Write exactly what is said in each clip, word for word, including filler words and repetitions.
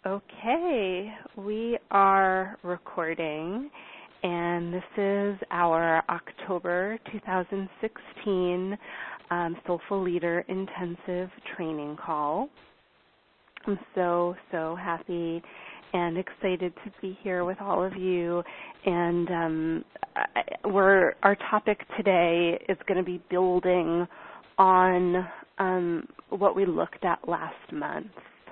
Okay, we are recording, and this is our October twenty sixteen um, Soulful Leader Intensive Training Call. I'm so, so happy and excited to be here with all of you. And um, we're, our topic today is going to be building on um, what we looked at last month.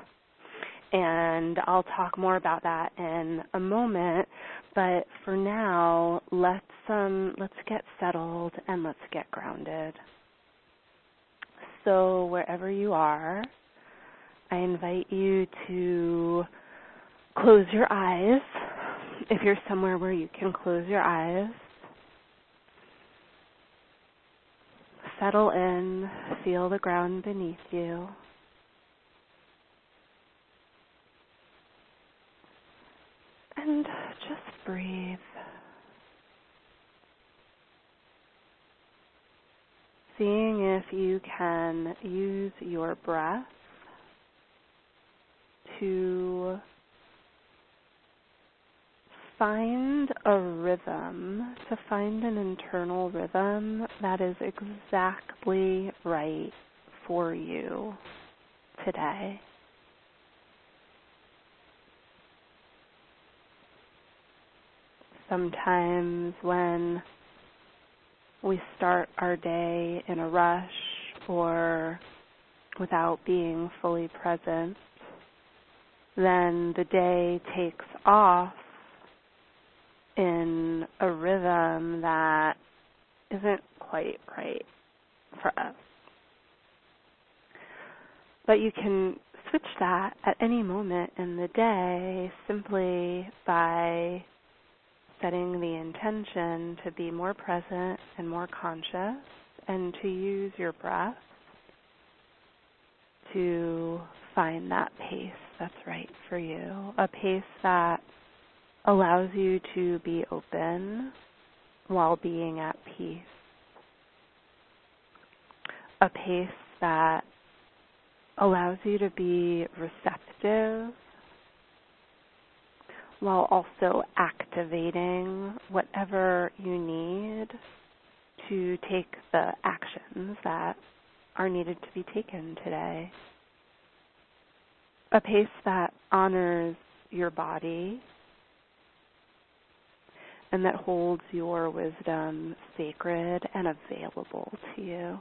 And I'll talk more about that in a moment. But for now, let's um, let's get settled and let's get grounded. So wherever you are, I invite you to close your eyes. If you're somewhere where you can close your eyes, settle in, feel the ground beneath you. And just breathe. Seeing if you can use your breath to find a rhythm, to find an internal rhythm that is exactly right for you today. Sometimes when we start our day in a rush or without being fully present, then the day takes off in a rhythm that isn't quite right for us. But you can switch that at any moment in the day simply by setting the intention to be more present and more conscious and to use your breath to find that pace that's right for you, a pace that allows you to be open while being at peace, a pace that allows you to be receptive while also activating whatever you need to take the actions that are needed to be taken today. A pace that honors your body and that holds your wisdom sacred and available to you.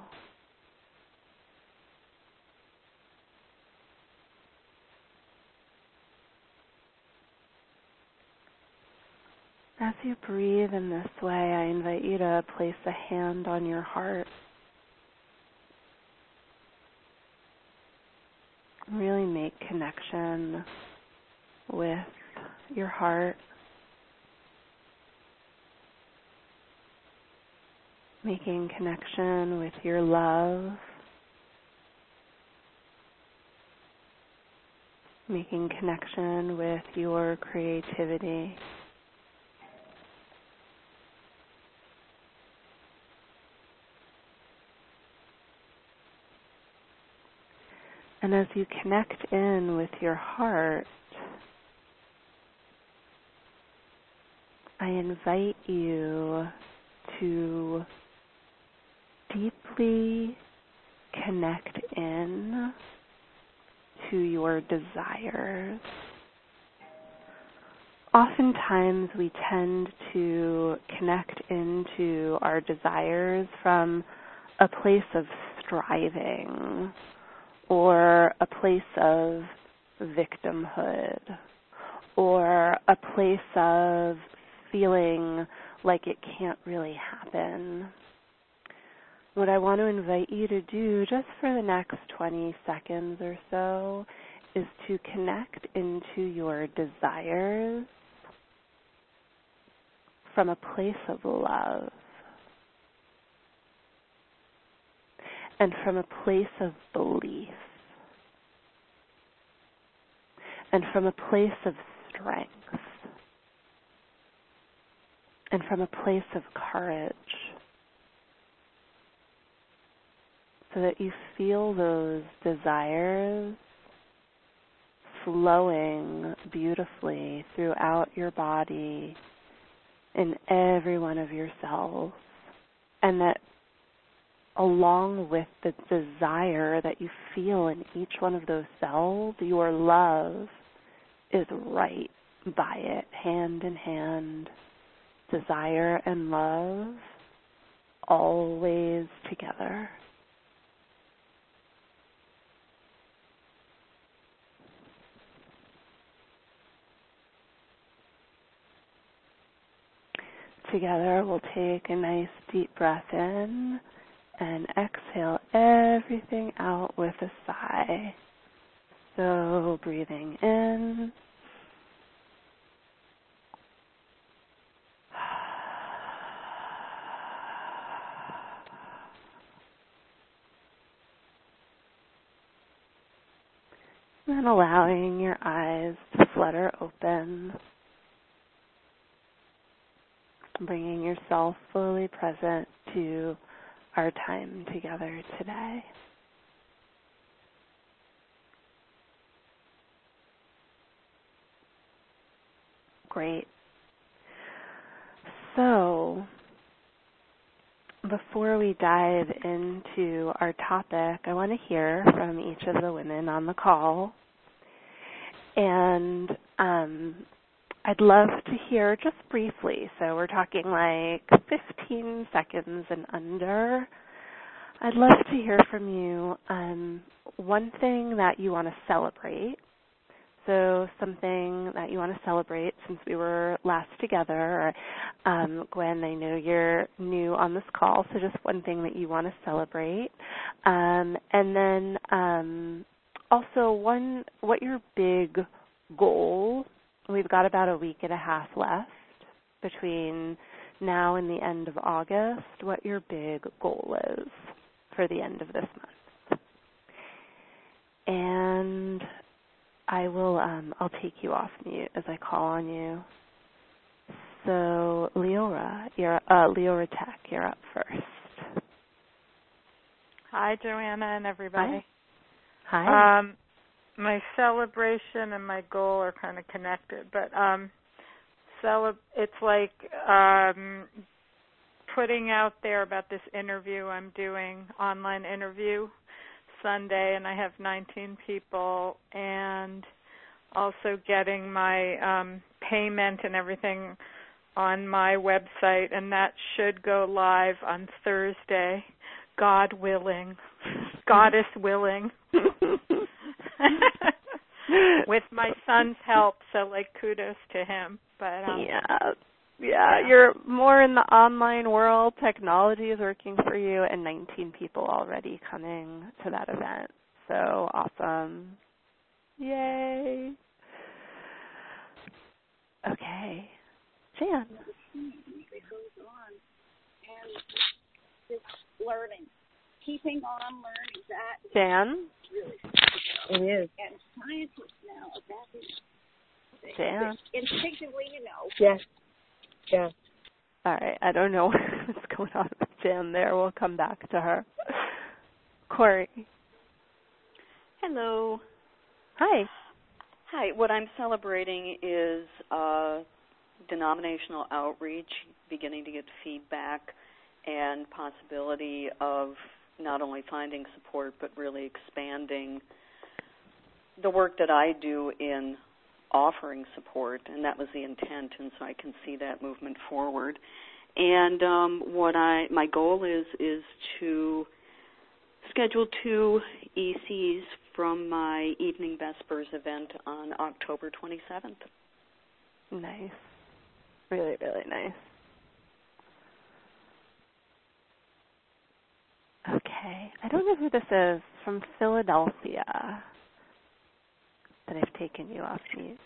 As you breathe in this way, I invite you to place a hand on your heart. Really make connection with your heart. Making connection with your love. Making connection with your creativity. And as you connect in with your heart, I invite you to deeply connect in to your desires. Oftentimes we tend to connect into our desires from a place of striving or a place of victimhood or a place of feeling like it can't really happen. What I want to invite you to do just for the next twenty seconds or so is to connect into your desires from a place of love and from a place of belief and from a place of strength and from a place of courage, so that you feel those desires flowing beautifully throughout your body in every one of your cells, and that along with the desire that you feel in each one of those cells, your love is right by it, hand in hand. Desire and love always together. Together, we'll take a nice deep breath in and exhale everything out with a sigh. So breathing in. And allowing your eyes to flutter open. Bringing yourself fully present to our time together today. Great. So, before we dive into our topic, I want to hear from each of the women on the call. And um, I'd love to hear just briefly, so we're talking like fifteen seconds and under. I'd love to hear from you um, one thing that you want to celebrate. So something that you want to celebrate since we were last together. Um, Gwen, I know you're new on this call, so just one thing that you want to celebrate. Um, and then um, also one, what your big goal. We've got about a week and a half left between now and the end of August, what your big goal is for the end of this month. And I will, um, I'll take you off mute as I call on you. So, Leora, you're, uh, Leora Tech, you're up first. Hi, Joanna and everybody. Hi. Hi. Um, my celebration and my goal are kind of connected, but um, cele- it's like um, putting out there about this interview I'm doing, online interview, Sunday, and I have nineteen people, and also getting my um, payment and everything on my website, and that should go live on Thursday, God willing, Goddess willing. With my son's help, so like kudos to him. But um, yeah. yeah, yeah, you're more in the online world. Technology is working for you, and nineteen people already coming to that event. So awesome! Yay! Okay, Jan. It goes on, and it's learning, keeping on learning. That Jan. Really, it is. And scientists now are back in. Jan. Instinctively, you know. Yes. Yes. All right. I don't know what's going on with Jan there. We'll come back to her. Corey. Hello. Hi. Hi. What I'm celebrating is uh, denominational outreach, beginning to get feedback and possibility of not only finding support but really expanding the work that I do in offering support, and that was the intent, and so I can see that movement forward. And um, what I my goal is is to schedule two E Cs from my Evening Vespers event on October twenty-seventh. Nice. Really, really nice. Okay. I don't know who this is. From Philadelphia. That I've taken you off mute.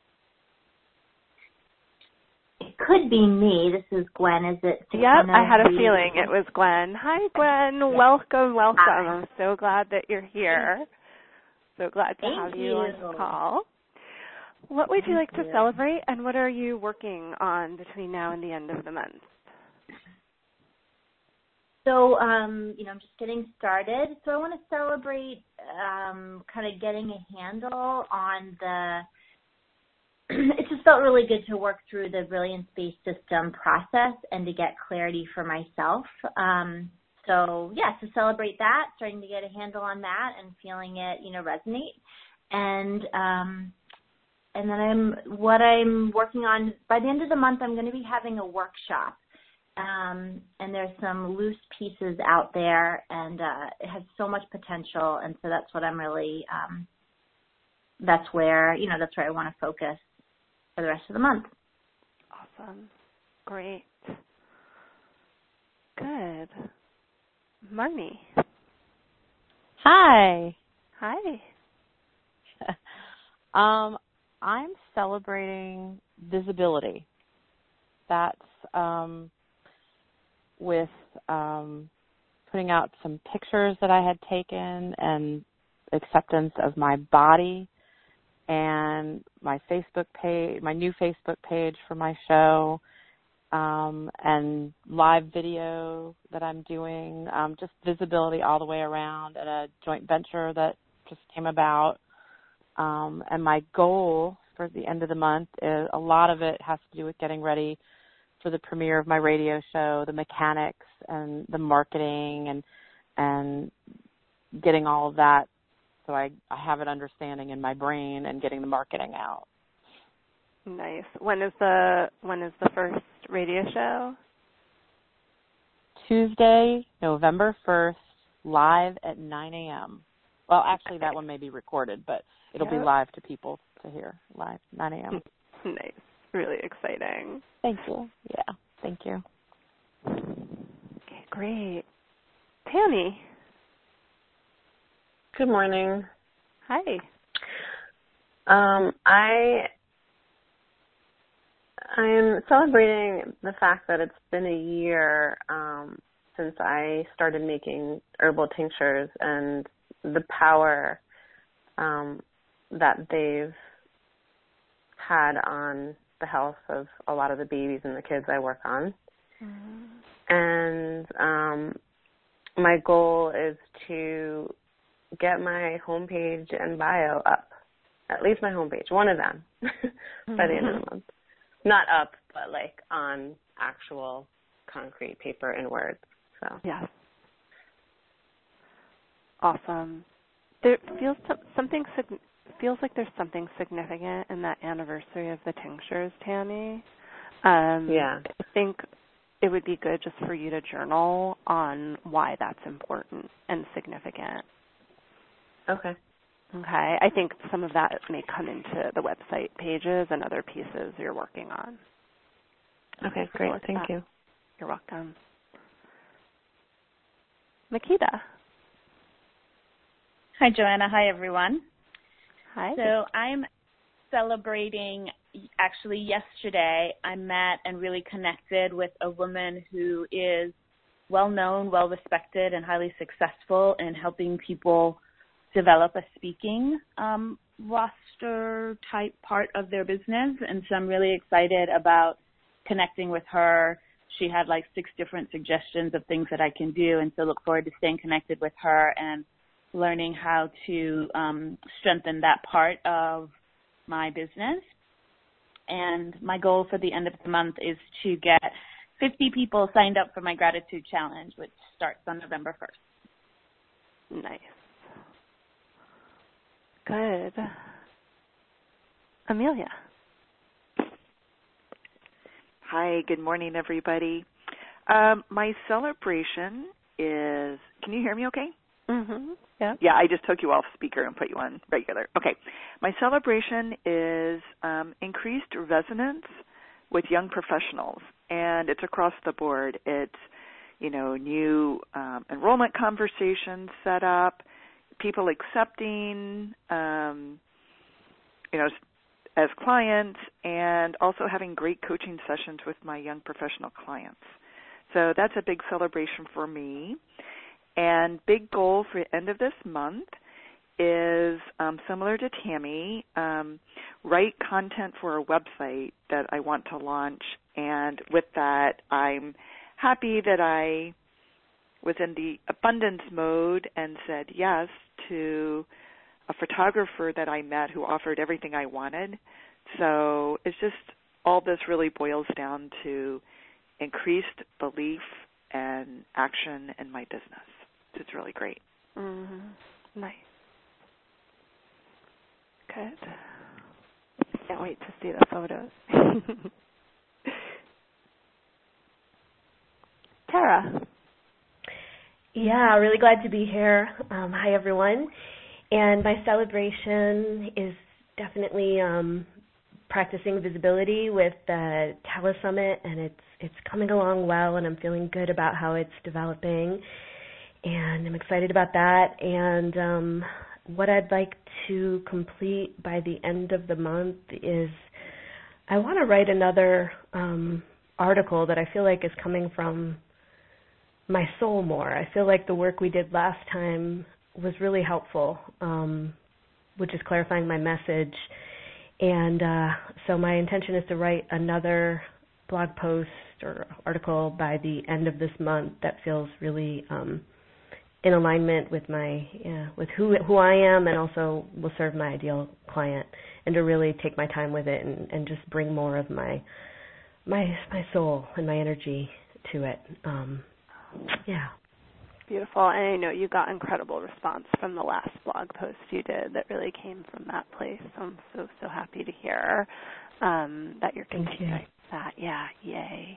It could be me. This is Gwen. Is it? Yep, I had a feeling it was Gwen. Hi, Gwen. Welcome, welcome. Hi. I'm so glad that you're here. So glad to Thank have you, you on the call. What would you like to celebrate, and what are you working on between now and the end of the month? So, um, you know, I'm just getting started. So I want to celebrate um, kind of getting a handle on the, it just felt really good to work through the Brilliance-Based System process and to get clarity for myself. Um, so, yeah, to celebrate that, starting to get a handle on that and feeling it, you know, resonate. And um, and then I'm what I'm working on, by the end of the month, I'm going to be having a workshop. Um, and there's some loose pieces out there, and uh, it has so much potential, and so that's what I'm really, um, that's where, you know, that's where I want to focus for the rest of the month. Awesome. Great. Good. Marnie. Hi. Hi. um, I'm celebrating visibility. That's um, with um, putting out some pictures that I had taken and acceptance of my body, and my Facebook page, my new Facebook page for my show, um, and live video that I'm doing, um, just visibility all the way around, and a joint venture that just came about. Um, and my goal for the end of the month is, a lot of it has to do with getting ready for the premiere of my radio show, the mechanics and the marketing, and and getting all of that so I, I have an understanding in my brain, and getting the marketing out. Nice. When is the when is the first radio show? Tuesday, November first, live at nine a.m. Well, actually, that one may be recorded, but it'll yep. be live to people to hear, live, nine a.m. Nice. Really exciting. Thank you. Yeah, thank you. Okay, great. Tammy. Good morning. Hi. Um, I I am celebrating the fact that it's been a year um, since I started making herbal tinctures, and the power um, that they've had on the health of a lot of the babies and the kids I work on. Mm-hmm. And um, my goal is to get my homepage and bio up, at least my homepage, one of them, mm-hmm. by the end of the month. Not up, but like on actual concrete paper and words. So yeah, awesome. There feels something feels like there's something significant in that anniversary of the tinctures, Tammy. Um, yeah, I think it would be good just for you to journal on why that's important and significant. Okay. Okay. I think some of that may come into the website pages and other pieces you're working on. Okay, great. Thank that. you. You're welcome. Makita. Hi, Joanna. Hi, everyone. Hi. So I'm celebrating, actually yesterday, I met and really connected with a woman who is well-known, well-respected, and highly successful in helping people develop a speaking um, roster type part of their business. And so I'm really excited about connecting with her. She had like six different suggestions of things that I can do, and so look forward to staying connected with her and learning how to um, strengthen that part of my business. And my goal for the end of the month is to get fifty people signed up for my gratitude challenge, which starts on November first. Nice. Good. Amelia. Hi, good morning, everybody. Um, my celebration is, can you hear me okay? Mm-hmm. Yeah. Yeah, I just took you off speaker and put you on regular. Okay. My celebration is um, increased resonance with young professionals, and it's across the board. It's, you know, new um, enrollment conversations set up, people accepting, um, you know, as clients, and also having great coaching sessions with my young professional clients. So that's a big celebration for me. And big goal for the end of this month is um, similar to Tammy, um, write content for a website that I want to launch. And with that, I'm happy that I was in the abundance mode and said yes to a photographer that I met who offered everything I wanted. So it's just all this really boils down to increased belief and action in my business. It's really great. Mm-hmm. Nice. Good. Can't wait to see the photos. Tara. Yeah, really glad to be here. Um, hi, everyone. And my celebration is definitely um, practicing visibility with the Tala Summit, and it's it's coming along well, and I'm feeling good about how it's developing, and I'm excited about that. And um, what I'd like to complete by the end of the month is I want to write another um, article that I feel like is coming from my soul more. I feel like the work we did last time was really helpful, um, which is clarifying my message. And uh, so my intention is to write another blog post or article by the end of this month that feels really um, in alignment with my yeah, with who who I am, and also will serve my ideal client, and to really take my time with it and, and just bring more of my my my soul and my energy to it. Um, yeah. Beautiful. And I know you got incredible response from the last blog post you did that really came from that place. So I'm so, so happy to hear um, that you're continuing you. that. Yeah, yay.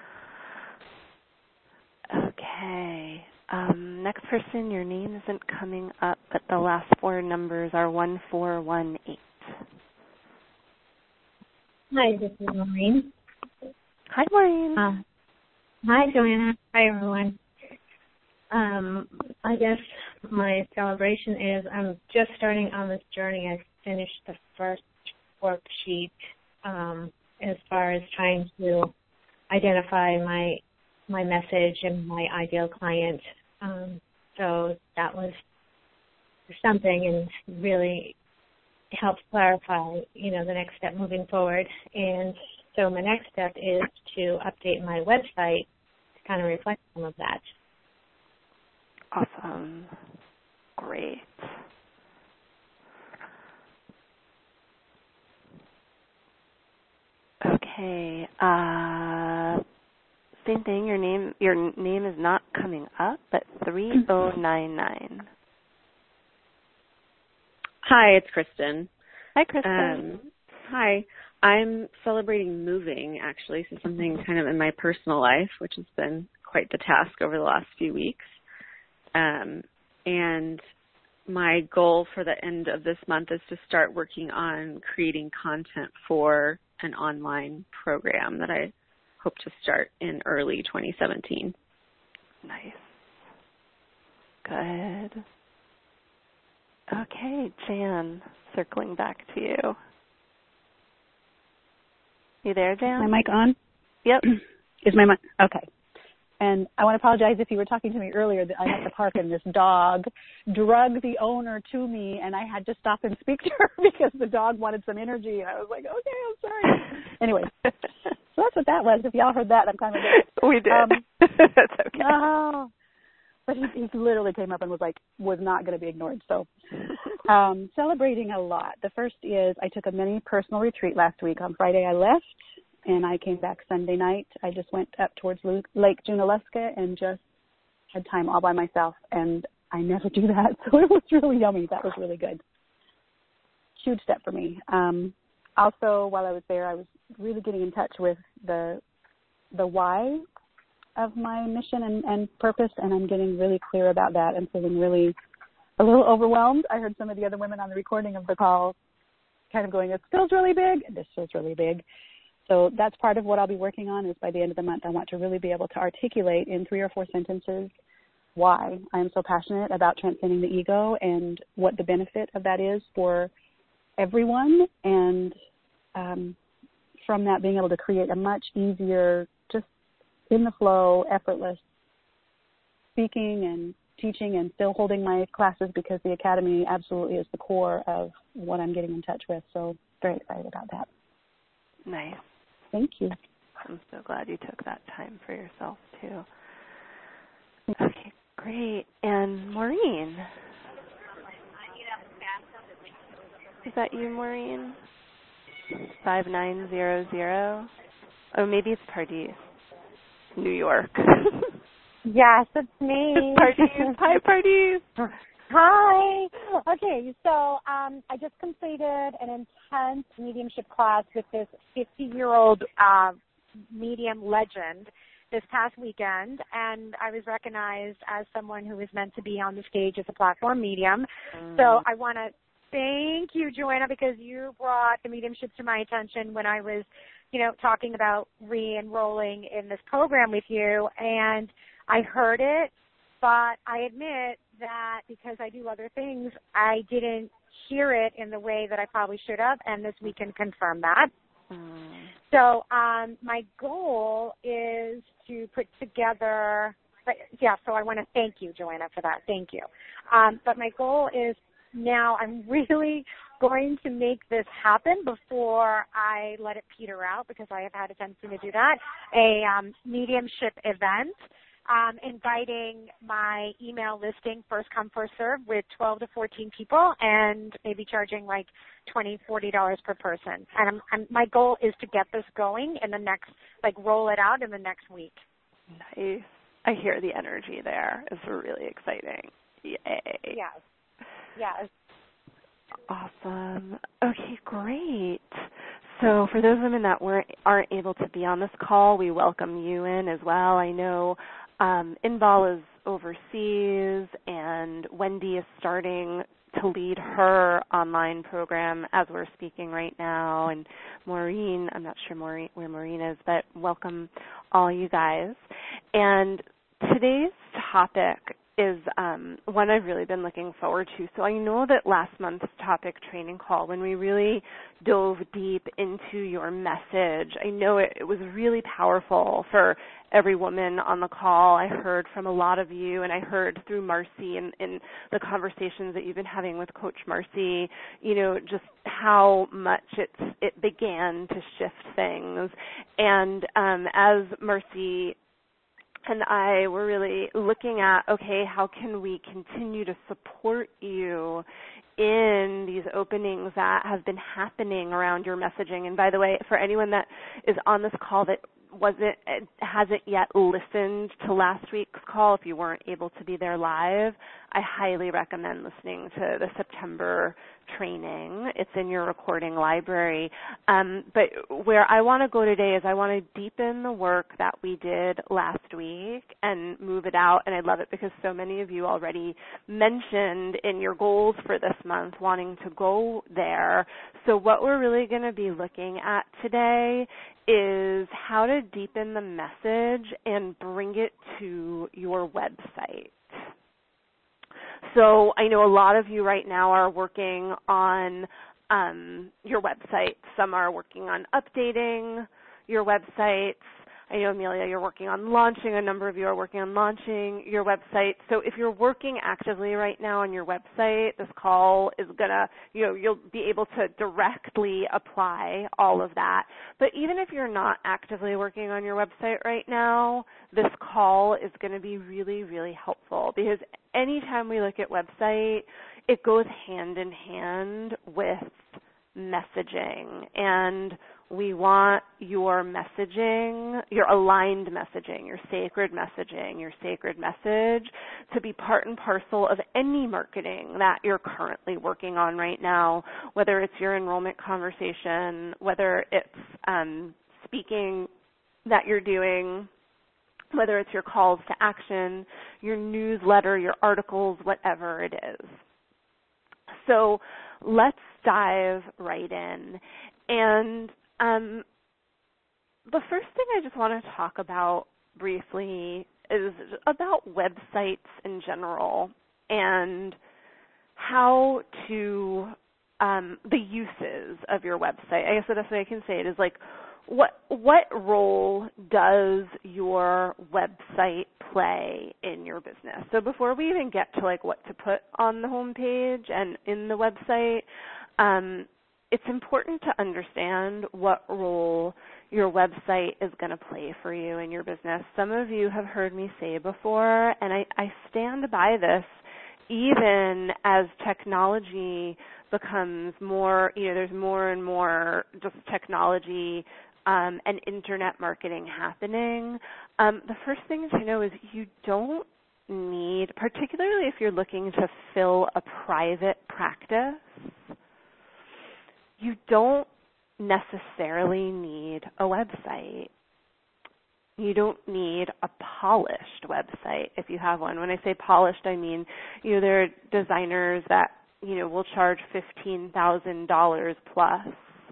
Okay. Um, next person, your name isn't coming up, but the last four numbers are one four one eight. Hi, this is Maureen. Hi, Maureen. Uh, hi, Joanna. Hi, everyone. Um, I guess my celebration is I'm just starting on this journey. I finished the first worksheet um, as far as trying to identify my my message and my ideal client. Um, so that was something, and really helped clarify, you know, the next step moving forward. And so my next step is to update my website to kind of reflect some of that. Awesome. Great. Okay. Uh, same thing. Your name your name is not coming up, but three oh nine nine. Hi, it's Kristen. Hi, Kristen. Um, hi. I'm celebrating moving, actually, so something kind of in my personal life, which has been quite the task over the last few weeks. Um, and my goal for the end of this month is to start working on creating content for an online program that I hope to start in early twenty seventeen. Nice. Good. Okay, Jan, circling back to you. You there, Jan? Is my mic on? Yep. Is my mic? Okay. And I want to apologize if you were talking to me earlier that I'm at the park and this dog drug the owner to me, and I had to stop and speak to her because the dog wanted some energy. And I was like, okay, I'm sorry. Anyway, so that's what that was. If y'all heard that, I'm kind of like, we did. Um, that's okay. Oh. But he, he literally came up and was like, was not going to be ignored. So um, celebrating a lot. The first is I took a mini personal retreat last week. On Friday I left, and I came back Sunday night. I just went up towards Lake Junaluska and just had time all by myself, and I never do that, so it was really yummy. That was really good. Huge step for me. Um, also, while I was there, I was really getting in touch with the the why of my mission and, and purpose, and I'm getting really clear about that. I'm feeling really a little overwhelmed. I heard some of the other women on the recording of the call kind of going, it feels really big, and this feels really big. So that's part of what I'll be working on is by the end of the month, I want to really be able to articulate in three or four sentences why I am so passionate about transcending the ego and what the benefit of that is for everyone. And um, from that, being able to create a much easier, just in the flow, effortless speaking and teaching and still holding my classes, because the Academy absolutely is the core of what I'm getting in touch with. So very excited about that. Nice. Thank you. I'm so glad you took that time for yourself, too. Okay, Great. And Maureen? Is that you, Maureen? five nine zero zero. Oh, maybe it's Pardis. New York. Yes, it's me. It's Pardis. Hi, Pardis. Hi. Okay, so um, I just completed an intense mediumship class with this fifty-year-old uh, medium legend this past weekend, and I was recognized as someone who was meant to be on the stage as a platform medium. Mm. So I want to thank you, Joanna, because you brought the mediumship to my attention when I was, you know, talking about re-enrolling in this program with you, and I heard it, but I admit that because I do other things, I didn't hear it in the way that I probably should have, and this week can confirm that. Mm. So um, my goal is to put together, but yeah, so I want to thank you, Joanna, for that. Thank you. Um, but my goal is now I'm really going to make this happen before I let it peter out, because I have had a tendency to do that, a um, mediumship event. Um, inviting my email listing, first come, first serve, with twelve to fourteen people, and maybe charging like twenty dollars, forty dollars per person. And I'm, I'm, my goal is to get this going in the next, like roll it out in the next week. Nice. I hear the energy there. It's really exciting. Yay. Yes. Yes. Awesome. Okay, great. So for those women that weren't, aren't able to be on this call, we welcome you in as well. I know um, Inbal is overseas, and Wendy is starting to lead her online program as we're speaking right now. And Maureen, I'm not sure Maureen, where Maureen is, but welcome all you guys. And today's topic is um, one I've really been looking forward to. So I know that last month's topic training call, when we really dove deep into your message, I know it, it was really powerful for every woman on the call. I heard from a lot of you, and I heard through Marcy in, in the conversations that you've been having with Coach Marcy, you know, just how much it's, it began to shift things. And um, as Marcy and I were really looking at, okay, how can we continue to support you in these openings that have been happening around your messaging. And by the way, for anyone that is on this call that wasn't hasn't yet listened to last week's call, if you weren't able to be there live, I highly recommend listening to the September training. It's in your recording library. Um, but where I want to go today is I want to deepen the work that we did last week and move it out. And I love it because so many of you already mentioned in your goals for this month wanting to go there. So what we're really going to be looking at today is how to deepen the message and bring it to your website. So I know a lot of you right now are working on um, your website. Some are working on updating your websites. I know, Amelia, you're working on launching. A number of you are working on launching your website. So if you're working actively right now on your website, this call is going to, you know, you'll be able to directly apply all of that. But even if you're not actively working on your website right now, this call is going to be really, really helpful because anytime we look at website, it goes hand in hand with messaging, and we want your messaging, your aligned messaging, your sacred messaging, your sacred message to be part and parcel of any marketing that you're currently working on right now, whether it's your enrollment conversation, whether it's um, speaking that you're doing, whether it's your calls to action, your newsletter, your articles, whatever it is. So let's dive right in. And um, the first thing I just want to talk about briefly is about websites in general and how to, um, the uses of your website. I guess the best way I can say it is like, What what role does your website play in your business? So before we even get to like what to put on the homepage and in the website, um, it's important to understand what role your website is going to play for you in your business. Some of you have heard me say before, and I, I stand by this, even as technology becomes more, you know, there's more and more just technology um, and internet marketing happening. Um, the first thing to know is you don't need, particularly if you're looking to fill a private practice, you don't necessarily need a website. You don't need a polished website if you have one. When I say polished, I mean, you know, there are designers that, you know, will charge fifteen thousand dollars plus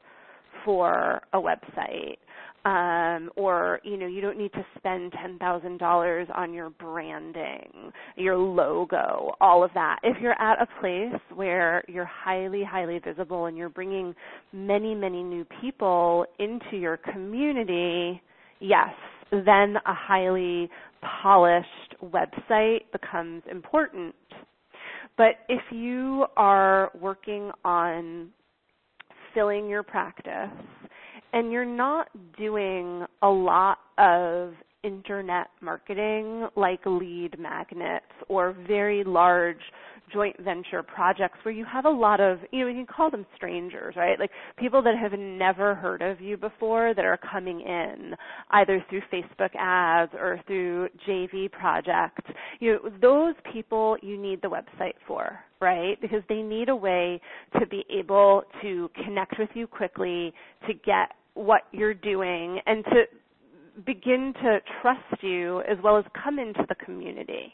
for a website. Um, or, you know, you don't need to spend ten thousand dollars on your branding, your logo, all of that. If you're at a place where you're highly, highly visible and you're bringing many, many new people into your community, yes, then a highly polished website becomes important. But if you are working on filling your practice and you're not doing a lot of internet marketing like lead magnets or very large joint venture projects where you have a lot of, you know, you can call them strangers, right? Like people that have never heard of you before that are coming in either through Facebook ads or through J V projects. You know, those people you need the website for, right? Because they need a way to be able to connect with you quickly, to get what you're doing, and to begin to trust you as well as come into the community.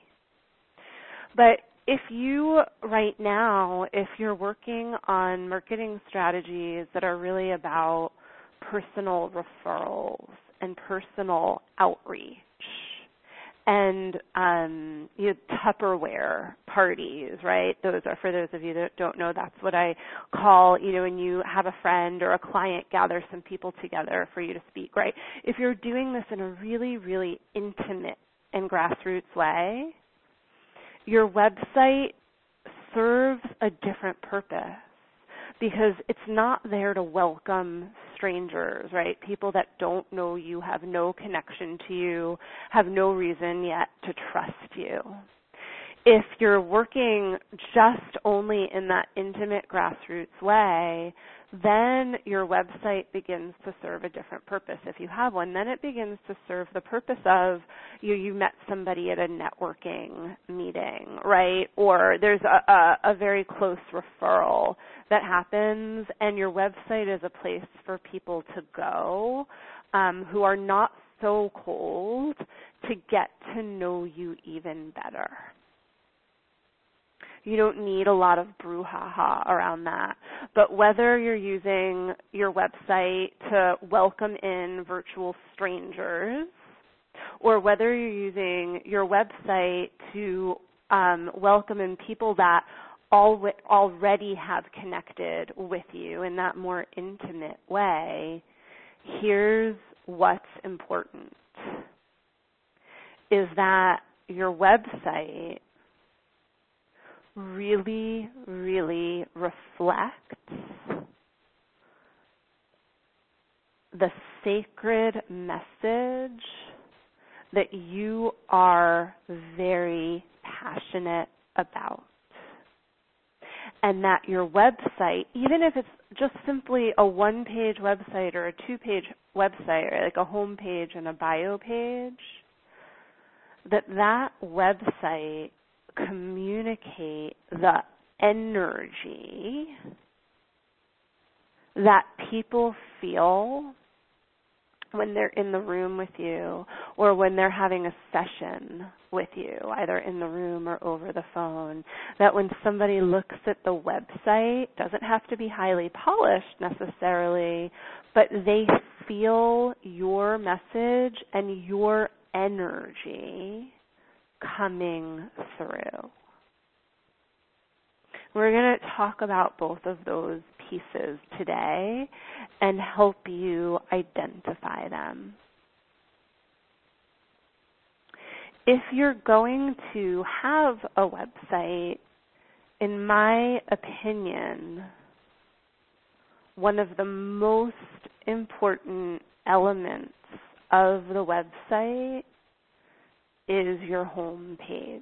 But if you right now, if you're working on marketing strategies that are really about personal referrals and personal outreach and um, you know, Tupperware parties, right? Those are, for those of you that don't know, that's what I call, you know, when you have a friend or a client gather some people together for you to speak, right? If you're doing this in a really, really intimate and grassroots way, your website serves a different purpose because it's not there to welcome strangers, right? People that don't know you, have no connection to you, have no reason yet to trust you. If you're working just only in that intimate grassroots way, then your website begins to serve a different purpose. If you have one, then it begins to serve the purpose of you, you met somebody at a networking meeting, right? Or there's a, a, a very close referral that happens, and your website is a place for people to go um, who are not so cold to get to know you even better. You don't need a lot of brouhaha around that. But whether you're using your website to welcome in virtual strangers or whether you're using your website to um, welcome in people that al- already have connected with you in that more intimate way, here's what's important, is that your website really, really reflects the sacred message that you are very passionate about. And that your website, even if it's just simply a one-page website or a two-page website, or like a home page and a bio page, that that website communicate the energy that people feel when they're in the room with you or when they're having a session with you, either in the room or over the phone, that when somebody looks at the website, doesn't have to be highly polished necessarily, but they feel your message and your energy coming through. We're going to talk about both of those pieces today and help you identify them. If you're going to have a website, in my opinion, one of the most important elements of the website is your home page.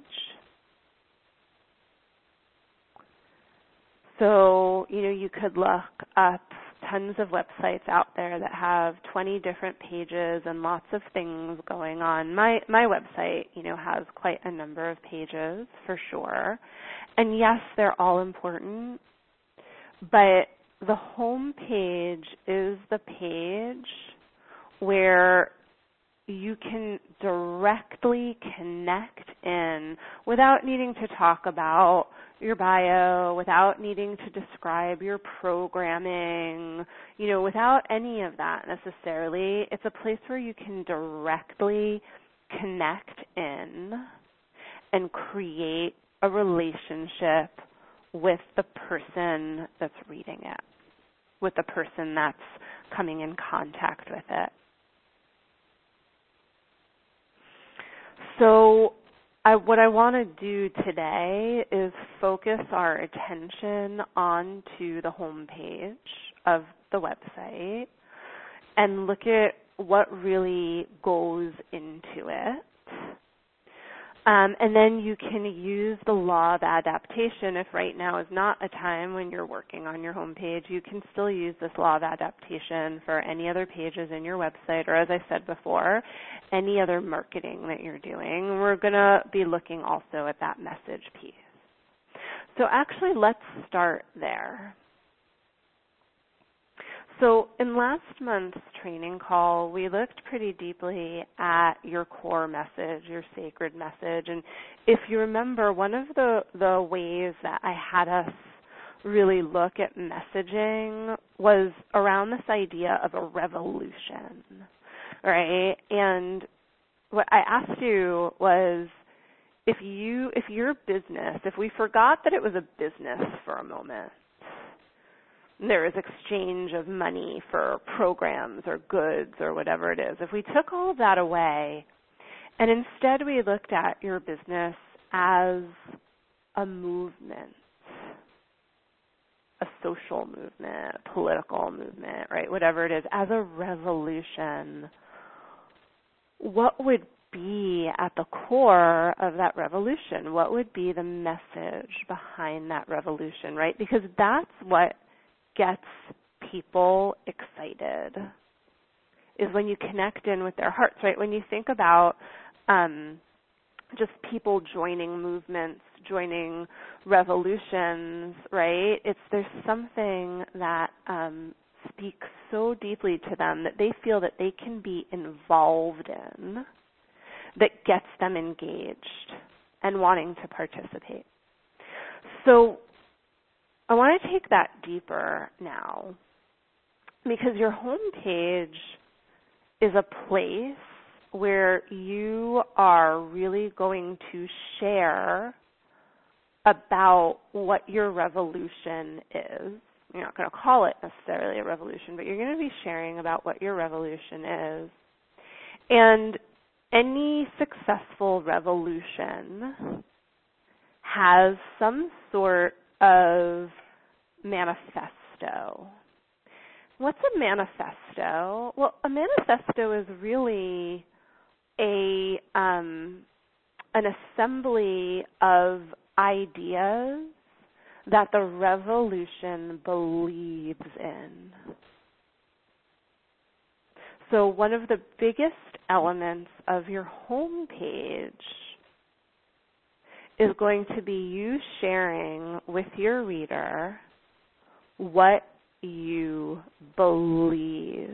So, you know, you could look up tons of websites out there that have twenty different pages and lots of things going on. My my website, you know, has quite a number of pages for sure. And yes, they're all important, but the home page is the page where you can directly connect in without needing to talk about your bio, without needing to describe your programming, you know, without any of that necessarily. It's a place where you can directly connect in and create a relationship with the person that's reading it, with the person that's coming in contact with it. So I, what I want to do today is focus our attention onto the home page of the website and look at what really goes into it. Um, and then you can use the law of adaptation. If right now is not a time when you're working on your home page, you can still use this law of adaptation for any other pages in your website, or as I said before, any other marketing that you're doing. We're going to be looking also at that message piece. So actually, let's start there. So in last month's training call, we looked pretty deeply at your core message, your sacred message. And if you remember, one of the, the ways that I had us really look at messaging was around this idea of a revolution, right? And what I asked you was, if you, if your business, if we forgot that it was a business for a moment, there is exchange of money for programs or goods or whatever it is. If we took all of that away and instead we looked at your business as a movement, a social movement, a political movement, right, whatever it is, as a revolution, what would be at the core of that revolution? What would be the message behind that revolution, right? Because that's what gets people excited, is when you connect in with their hearts, right? When you think about um, just people joining movements, joining revolutions, right? It's there's something that um, speaks so deeply to them that they feel that they can be involved in, that gets them engaged and wanting to participate. So I want to take that deeper now, because your home page is a place where you are really going to share about what your revolution is. You're not going to call it necessarily a revolution, but you're going to be sharing about what your revolution is. And any successful revolution has some sort of manifesto. What's a manifesto? Well, a manifesto is really a um, an assembly of ideas that the revolution believes in. So one of the biggest elements of your home page is going to be you sharing with your reader what you believe.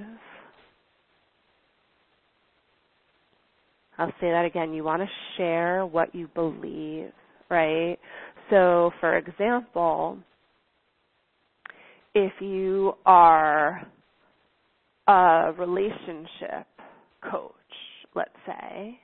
I'll say that again. You want to share what you believe, right? So, for example, if you are a relationship coach, let's say,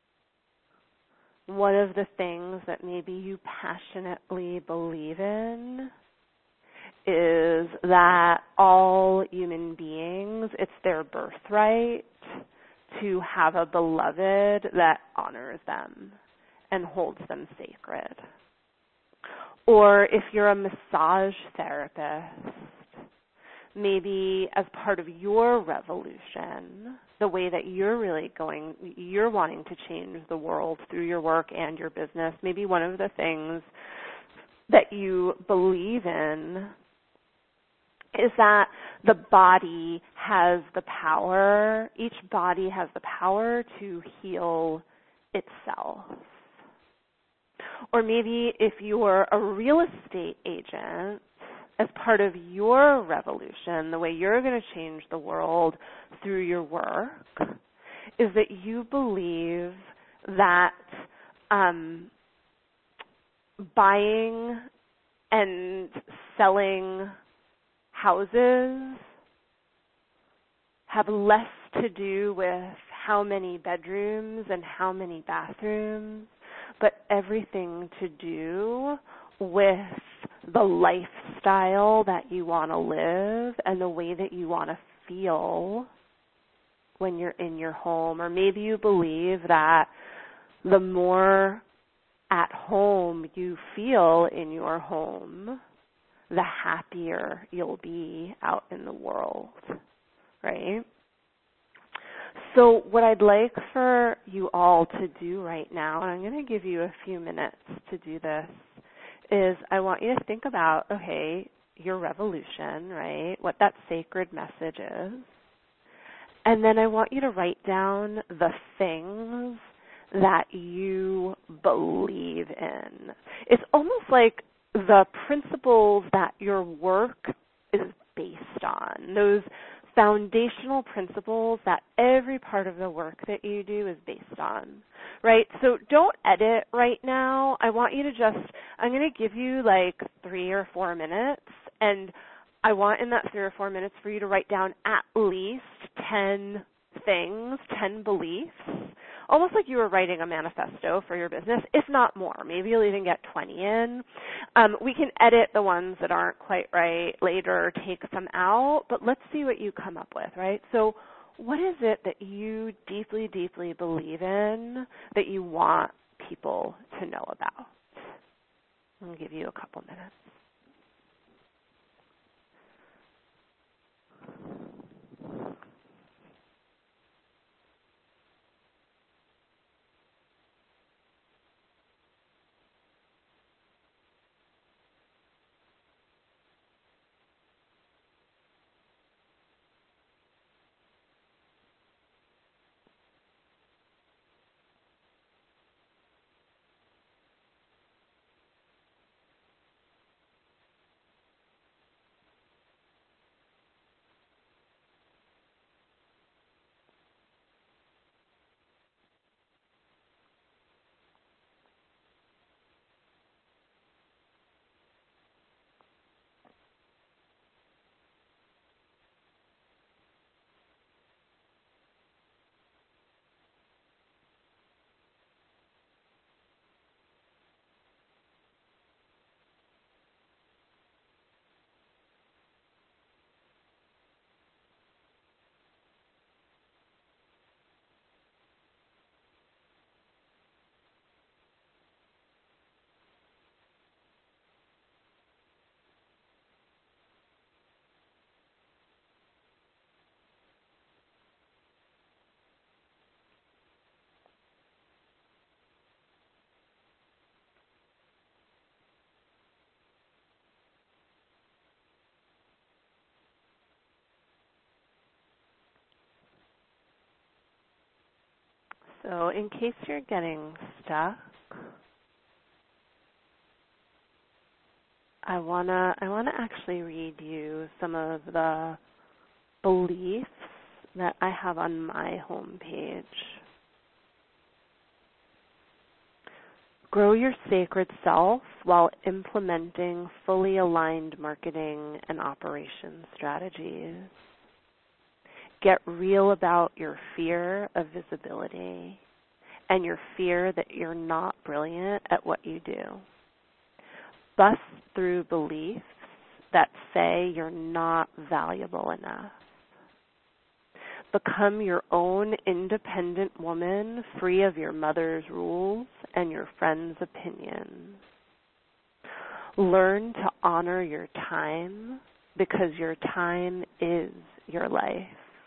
one of the things that maybe you passionately believe in is that all human beings, it's their birthright to have a beloved that honors them and holds them sacred. Or if you're a massage therapist, maybe as part of your revolution, the way that you're really going, you're wanting to change the world through your work and your business, maybe one of the things that you believe in is that the body has the power, each body has the power to heal itself. Or maybe if you're a real estate agent, as part of your revolution, the way you're going to change the world through your work is that you believe that um, buying and selling houses have less to do with how many bedrooms and how many bathrooms, but everything to do with the lifestyle that you want to live and the way that you want to feel when you're in your home. Or maybe you believe that the more at home you feel in your home, the happier you'll be out in the world, right? So what I'd like for you all to do right now, and I'm going to give you a few minutes to do this, is I want you to think about, okay, your revolution, right, what that sacred message is. And then I want you to write down the things that you believe in. It's almost like the principles that your work is based on, those foundational principles that every part of the work that you do is based on, right? So don't edit right now. I want you to just, I'm going to give you like three or four minutes, and I want in that three or four minutes for you to write down at least ten things, ten beliefs, almost like you were writing a manifesto for your business, if not more. Maybe you'll even get twenty in. Um, we can edit the ones that aren't quite right later or take some out, but let's see what you come up with, right? So what is it that you deeply, deeply believe in that you want people to know about? I'll give you a couple minutes. So in case you're getting stuck, I wanna I wanna actually read you some of the beliefs that I have on my homepage. Grow your sacred self while implementing fully aligned marketing and operations strategies. Get real about your fear of visibility and your fear that you're not brilliant at what you do. Bust through beliefs that say you're not valuable enough. Become your own independent woman, free of your mother's rules and your friends' opinions. Learn to honor your time, because your time is your life.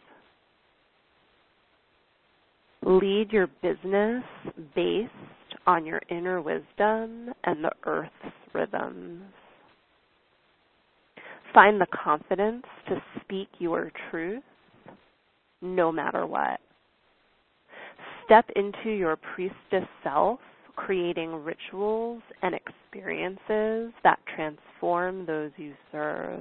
Lead your business based on your inner wisdom and the earth's rhythms. Find the confidence to speak your truth no matter what. Step into your priestess self, creating rituals and experiences that transform those you serve.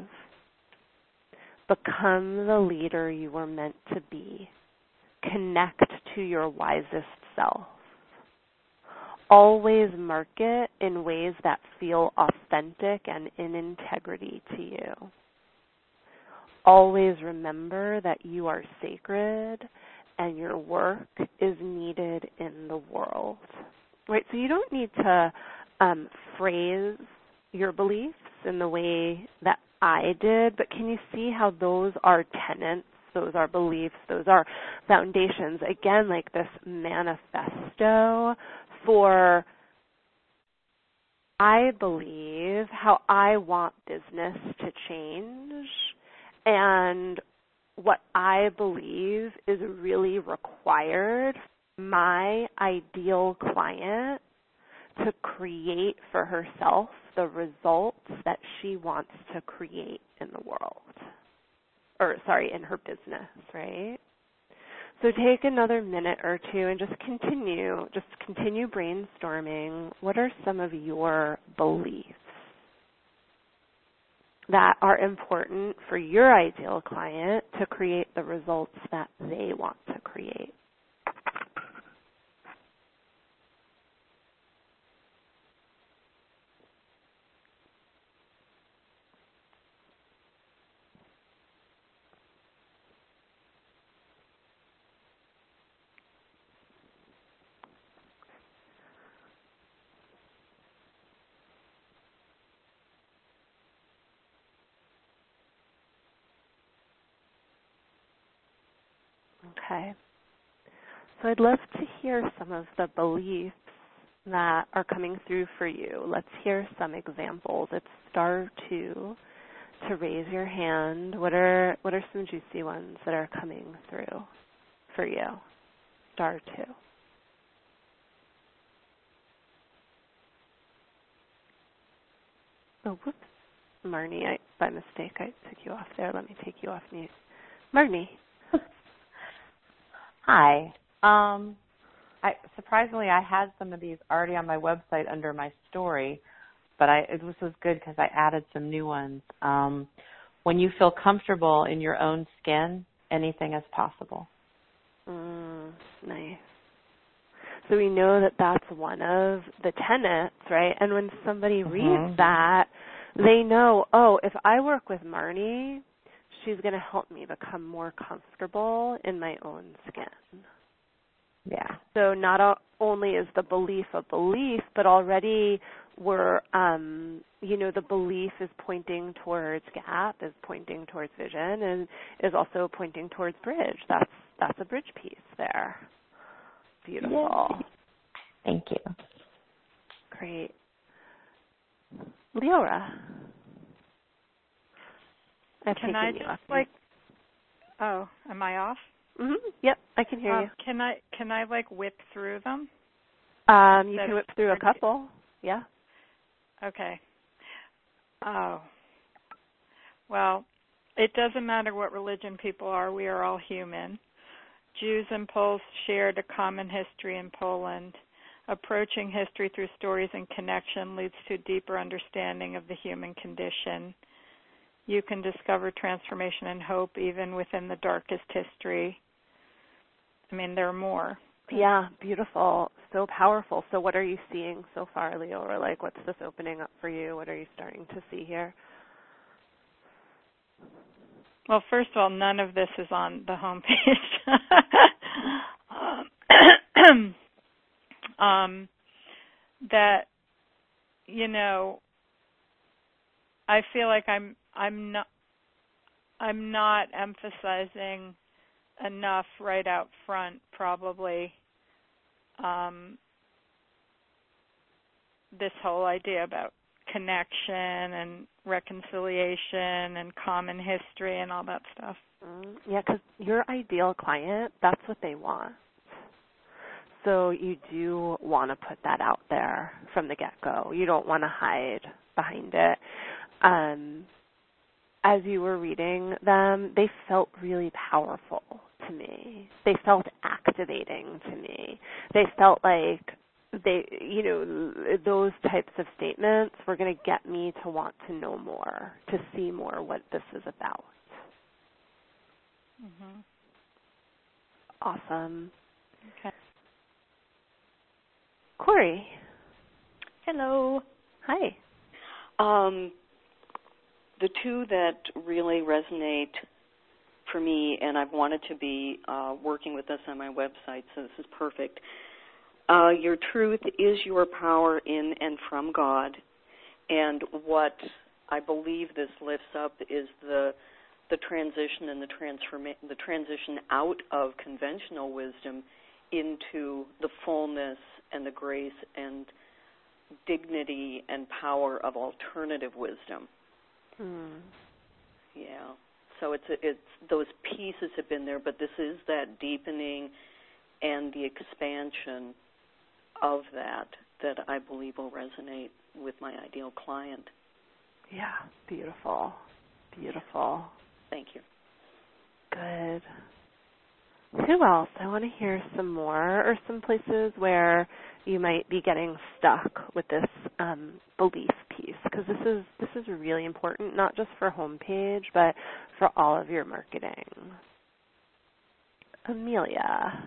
Become the leader you were meant to be. Connect to your wisest self. Always market in ways that feel authentic and in integrity to you. Always remember that you are sacred and your work is needed in the world. Right? So you don't need to um, phrase your beliefs in the way that I did, but can you see how those are tenets, those are beliefs, those are foundations? Again, like this manifesto for I believe how I want business to change and what I believe is really required for my ideal client to create for herself the results that she wants to create in the world. Or, sorry, in her business, right? So take another minute or two and just continue, just continue brainstorming. What are some of your beliefs that are important for your ideal client to create the results that they want to create? Okay. So I'd love to hear some of the beliefs that are coming through for you. Let's hear some examples. It's star two to raise your hand. What are what are some juicy ones that are coming through for you? Star two. Oh, whoops. Marnie, I, by mistake, I took you off there. Let me take you off mute. Marnie. Hi. Um, I surprisingly, I had some of these already on my website under my story, but I, it, this was good because I added some new ones. Um, when you feel comfortable in your own skin, anything is possible. Mm, nice. So we know that that's one of the tenets, right? And when somebody Mm-hmm. reads that, they know, oh, if I work with Marnie, she's going to help me become more comfortable in my own skin. Yeah. So not only is the belief a belief, but already we're, um, you know, the belief is pointing towards gap, is pointing towards vision, and is also pointing towards bridge. That's that's a bridge piece there. Beautiful. Yay. Thank you. Great. Leora. I've Can I just, like, oh, am I off? Mm-hmm. Yep, I can hear uh, you. Can I, can I, like, whip through them? Um, you That's can whip through a couple, yeah. Okay. Oh. Well, it doesn't matter what religion people are. We are all human. Jews and Poles shared a common history in Poland. Approaching history through stories and connection leads to a deeper understanding of the human condition. You can discover transformation and hope even within the darkest history. I mean, there are more. Yeah, beautiful. So powerful. So what are you seeing so far, Leora? Like, what's this opening up for you? What are you starting to see here? Well, first of all, none of this is on the homepage. um, that, you know, I feel like I'm I'm not I'm not emphasizing enough right out front, probably, um, this whole idea about connection and reconciliation and common history and all that stuff. Mm, yeah, because your ideal client, that's what they want. So you do want to put that out there from the get-go. You don't want to hide behind it. Um, as you were reading them, they felt really powerful to me. They felt activating to me. They felt like they, you know, those types of statements were going to get me to want to know more, to see more what this is about. Mm-hmm. Awesome. Okay. Corey. Hello. Hi. Um, the two that really resonate for me, and I've wanted to be uh, working with this on my website, so this is perfect. Uh, your truth is your power in and from God, and what I believe this lifts up is the the transition and the transforma- the transition out of conventional wisdom into the fullness and the grace and dignity and power of alternative wisdom. Hmm. Yeah. So it's it's those pieces have been there, but this is that deepening and the expansion of that that I believe will resonate with my ideal client. Yeah, beautiful. Beautiful. Thank you. Good. Who else? I want to hear some more, or some places where you might be getting stuck with this um, belief piece, because this is this is really important, not just for homepage, but for all of your marketing. Amelia.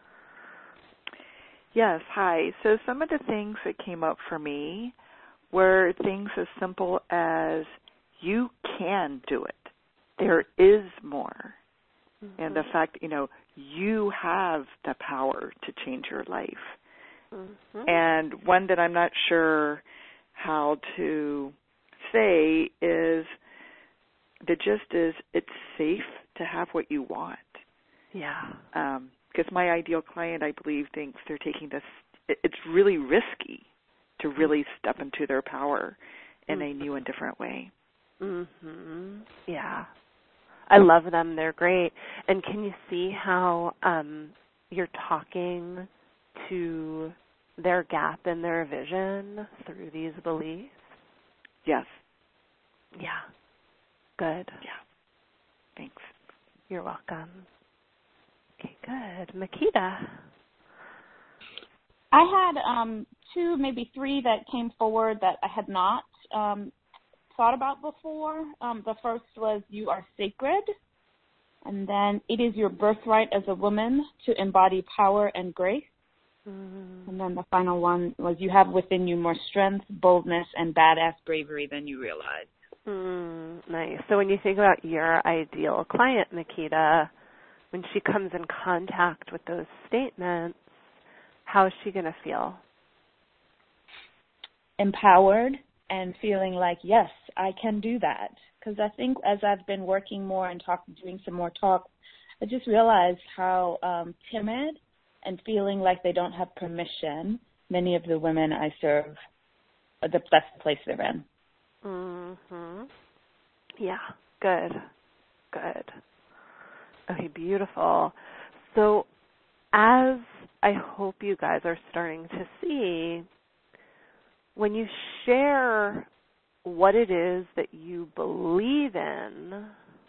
Yes, hi. So some of the things that came up for me were things as simple as you can do it. There is more. Mm-hmm. And the fact, you know, you have the power to change your life. Mm-hmm. And one that I'm not sure how to say is, the gist is it's safe to have what you want. Yeah. Um, because my ideal client, I believe, thinks they're taking this, it's really risky to really step into their power in mm-hmm. a new and different way. Mm-hmm. Yeah. I love them. They're great. And can you see how um, you're talking to their gap in their vision through these beliefs? Yes. Yeah. Good. Yeah. Thanks. You're welcome. Okay, good. Makita. I had um, two, maybe three that came forward that I had not um, thought about before. Um, the first was you are sacred, and then it is your birthright as a woman to embody power and grace. Mm. And then the final one was you have within you more strength, boldness, and badass bravery than you realize. Mm, nice. So when you think about your ideal client, Makita, when she comes in contact with those statements, how is she going to feel? Empowered and feeling like, yes, I can do that. Because I think as I've been working more and talk, doing some more talk, I just realized how um, timid and feeling like they don't have permission many of the women I serve, that's the place they're in. Mm-hmm. Yeah, good, good. Okay, beautiful. So as I hope you guys are starting to see, when you share what it is that you believe in,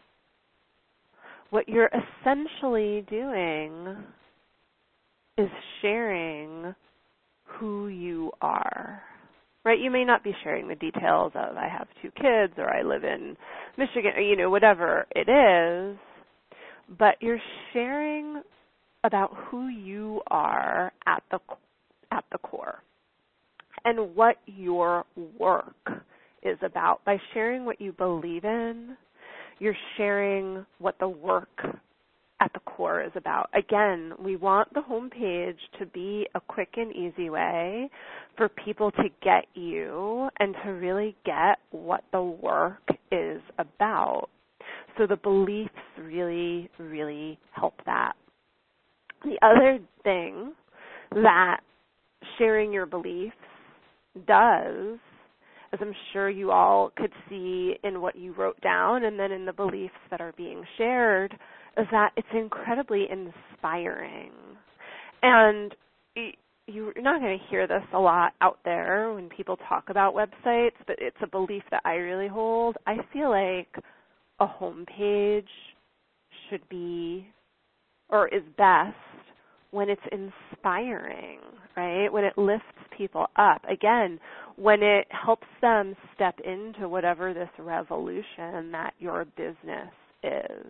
what you're essentially doing is sharing who you are. Right? You may not be sharing the details of I have two kids or I live in Michigan or, you know, whatever it is, but you're sharing about who you are at the at the core and what your work is about. By sharing what you believe in, you're sharing what the work at the core is about. Again, we want the homepage to be a quick and easy way for people to get you and to really get what the work is about. So the beliefs really, really help that. The other thing that sharing your beliefs does as I'm sure you all could see in what you wrote down and then in the beliefs that are being shared, is that it's incredibly inspiring. And you're not going to hear this a lot out there when people talk about websites, but it's a belief that I really hold. I feel like a homepage should be, or is best, when it's inspiring, right? When it lifts people up. Again, when it helps them step into whatever this revolution that your business is.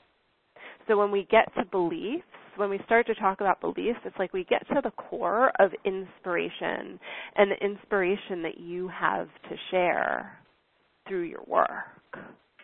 So when we get to beliefs, when we start to talk about beliefs, it's like we get to the core of inspiration and the inspiration that you have to share through your work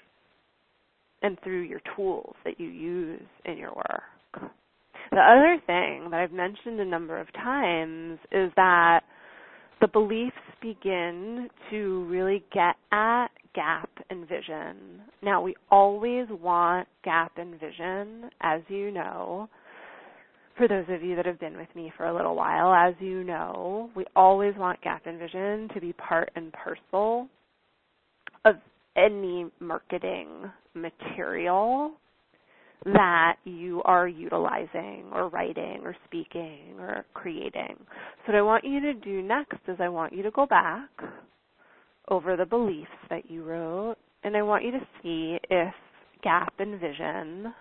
and through your tools that you use in your work. The other thing that I've mentioned a number of times is that the beliefs begin to really get at gap and vision. Now, we always want gap and vision, as you know. For those of you that have been with me for a little while, as you know, we always want gap and vision to be part and parcel of any marketing material that you are utilizing or writing or speaking or creating. So what I want you to do next is I want you to go back over the beliefs that you wrote, and I want you to see if gap and vision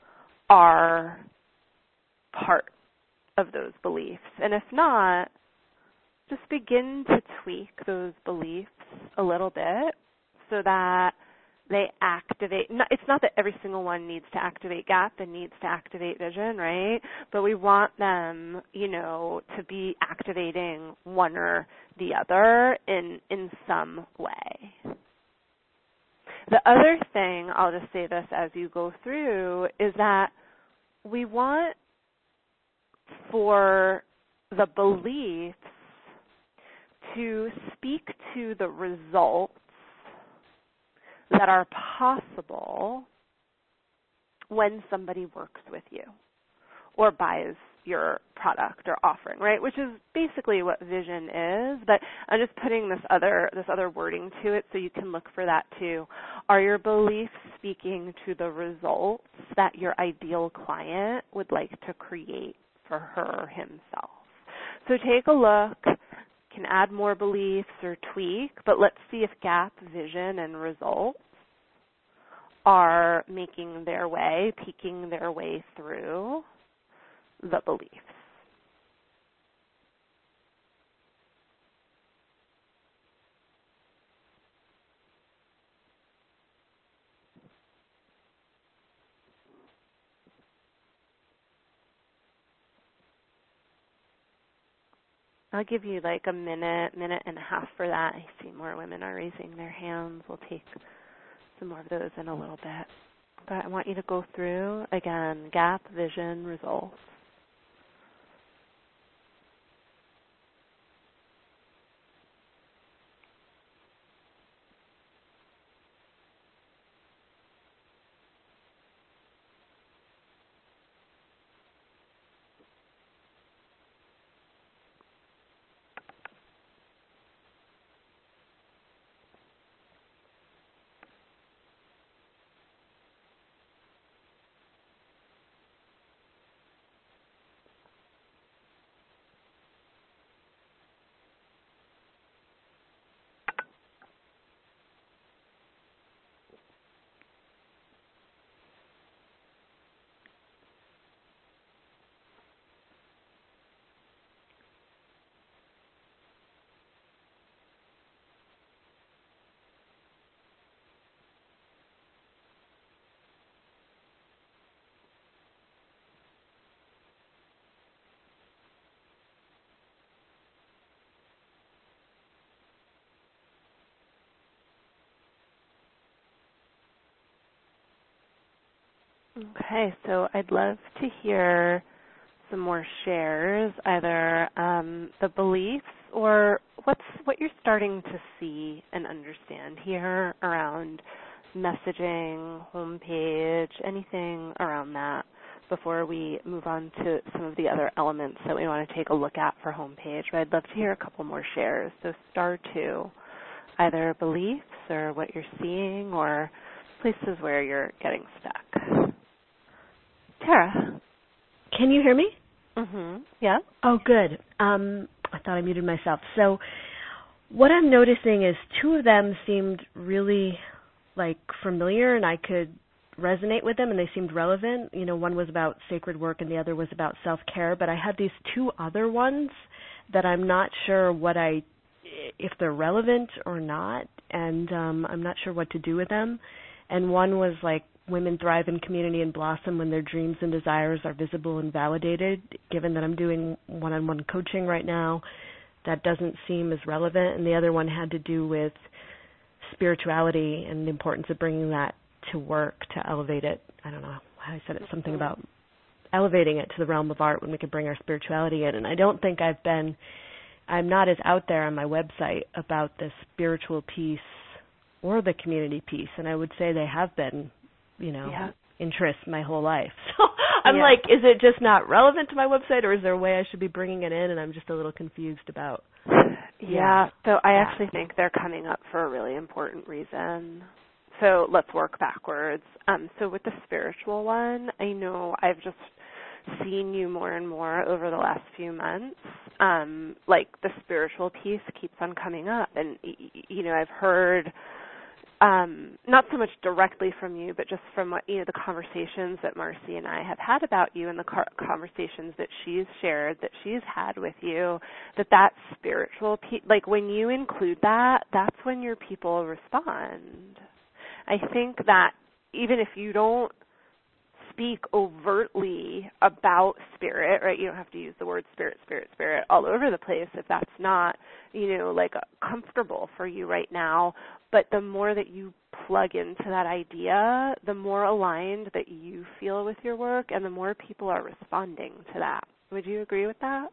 are part of those beliefs. And if not, just begin to tweak those beliefs a little bit so that they activate. It's not that every single one needs to activate gap and needs to activate vision, right? But we want them, you know, to be activating one or the other in in some way. The other thing, I'll just say this as you go through, is that we want for the beliefs to speak to the results that are possible when somebody works with you or buys your product or offering, right? Which is basically what vision is, but I'm just putting this other this other wording to it so you can look for that too. Are your beliefs speaking to the results that your ideal client would like to create for her or himself? So take a look. Can add more beliefs or tweak, but let's see if gap, vision, and results are making their way, peeking their way through the beliefs. I'll give you like a minute, minute and a half for that. I see more women are raising their hands. We'll take some more of those in a little bit. But I want you to go through, again, gap, vision, results. Okay, so I'd love to hear some more shares, either um, the beliefs or what's what you're starting to see and understand here around messaging, homepage, anything around that before we move on to some of the other elements that we want to take a look at for homepage. But I'd love to hear a couple more shares. So star two. either beliefs or what you're seeing or places where you're getting stuck. Tara. Can you hear me? Mhm. Yeah. Oh, good. Um, I thought I muted myself. So what I'm noticing is two of them seemed really like familiar and I could resonate with them and they seemed relevant. You know, one was about sacred work and the other was about self-care, but I had these two other ones that I'm not sure what I if they're relevant or not, and um, I'm not sure what to do with them. And one was like women thrive in community and blossom when their dreams and desires are visible and validated. Given that I'm doing one-on-one coaching right now, that doesn't seem as relevant. And the other one had to do with spirituality and the importance of bringing that to work to elevate it. I don't know how I said it, something about elevating it to the realm of art when we can bring our spirituality in. And I don't think I've been, I'm not as out there on my website about the spiritual piece or the community piece. And I would say they have been, you know, yeah. interests my whole life. So I'm yeah. like, is it just not relevant to my website or is there a way I should be bringing it in? And I'm just a little confused about. Yeah, yeah. so I yeah. actually think they're coming up for a really important reason. So let's work backwards. Um, so with the spiritual one, I know I've just seen you more and more over the last few months. Um, like the spiritual piece keeps on coming up. And, you know, I've heard, um, not so much directly from you, but just from what, you know, the conversations that Marcy and I have had about you and the conversations that she's shared, that she's had with you, that that spiritual piece, like when you include that, that's when your people respond. I think that even if you don't speak overtly about spirit, right, you don't have to use the word spirit, spirit, spirit all over the place if that's not, you know, like comfortable for you right now. But the more that you plug into that idea, the more aligned that you feel with your work and the more people are responding to that. Would you agree with that?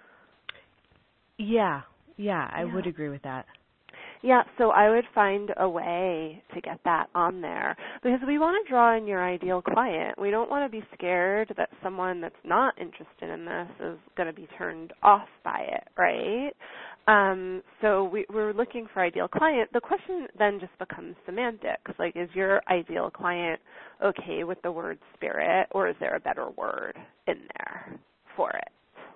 Yeah, yeah, I yeah. would agree with that. Yeah, so I would find a way to get that on there because we want to draw in your ideal client. We don't want to be scared that someone that's not interested in this is going to be turned off by it, right? Um, so we, we're looking for ideal client. The question then just becomes semantics. Like, is your ideal client okay with the word spirit, or is there a better word in there for it?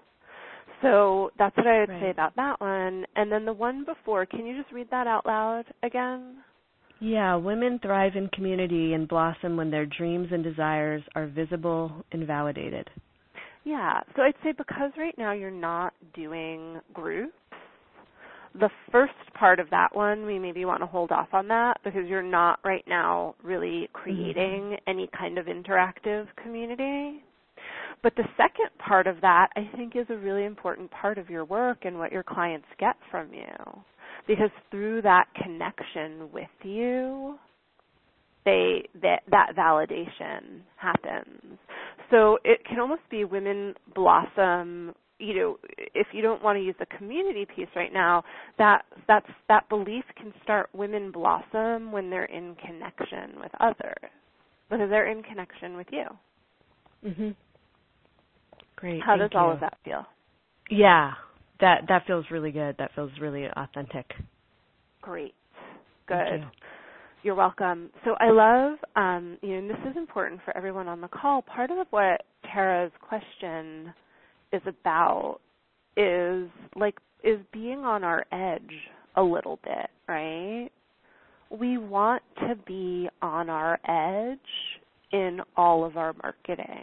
So that's what I would right. say about that one. And then the one before, can you just read that out loud again? Yeah, women thrive in community and blossom when their dreams and desires are visible and validated. Yeah, so I'd say because right now you're not doing groups, the first part of that one, we maybe want to hold off on that because you're not right now really creating mm-hmm. any kind of interactive community. But the second part of that, I think, is a really important part of your work and what your clients get from you. Because through that connection with you, they that, that validation happens. So it can almost be women blossom. You know, if you don't want to use the community piece right now, that that's that belief can start women blossom when they're in connection with others, because they're in connection with you. Mhm. Great. How Thank does all you. of that feel? Yeah, that that feels really good. That feels really authentic. Great. Good. Thank you. You're welcome. So I love, um, you know, and this is important for everyone on the call. Part of what Tara's question is about is like is being on our edge a little bit, right? We want to be on our edge in all of our marketing.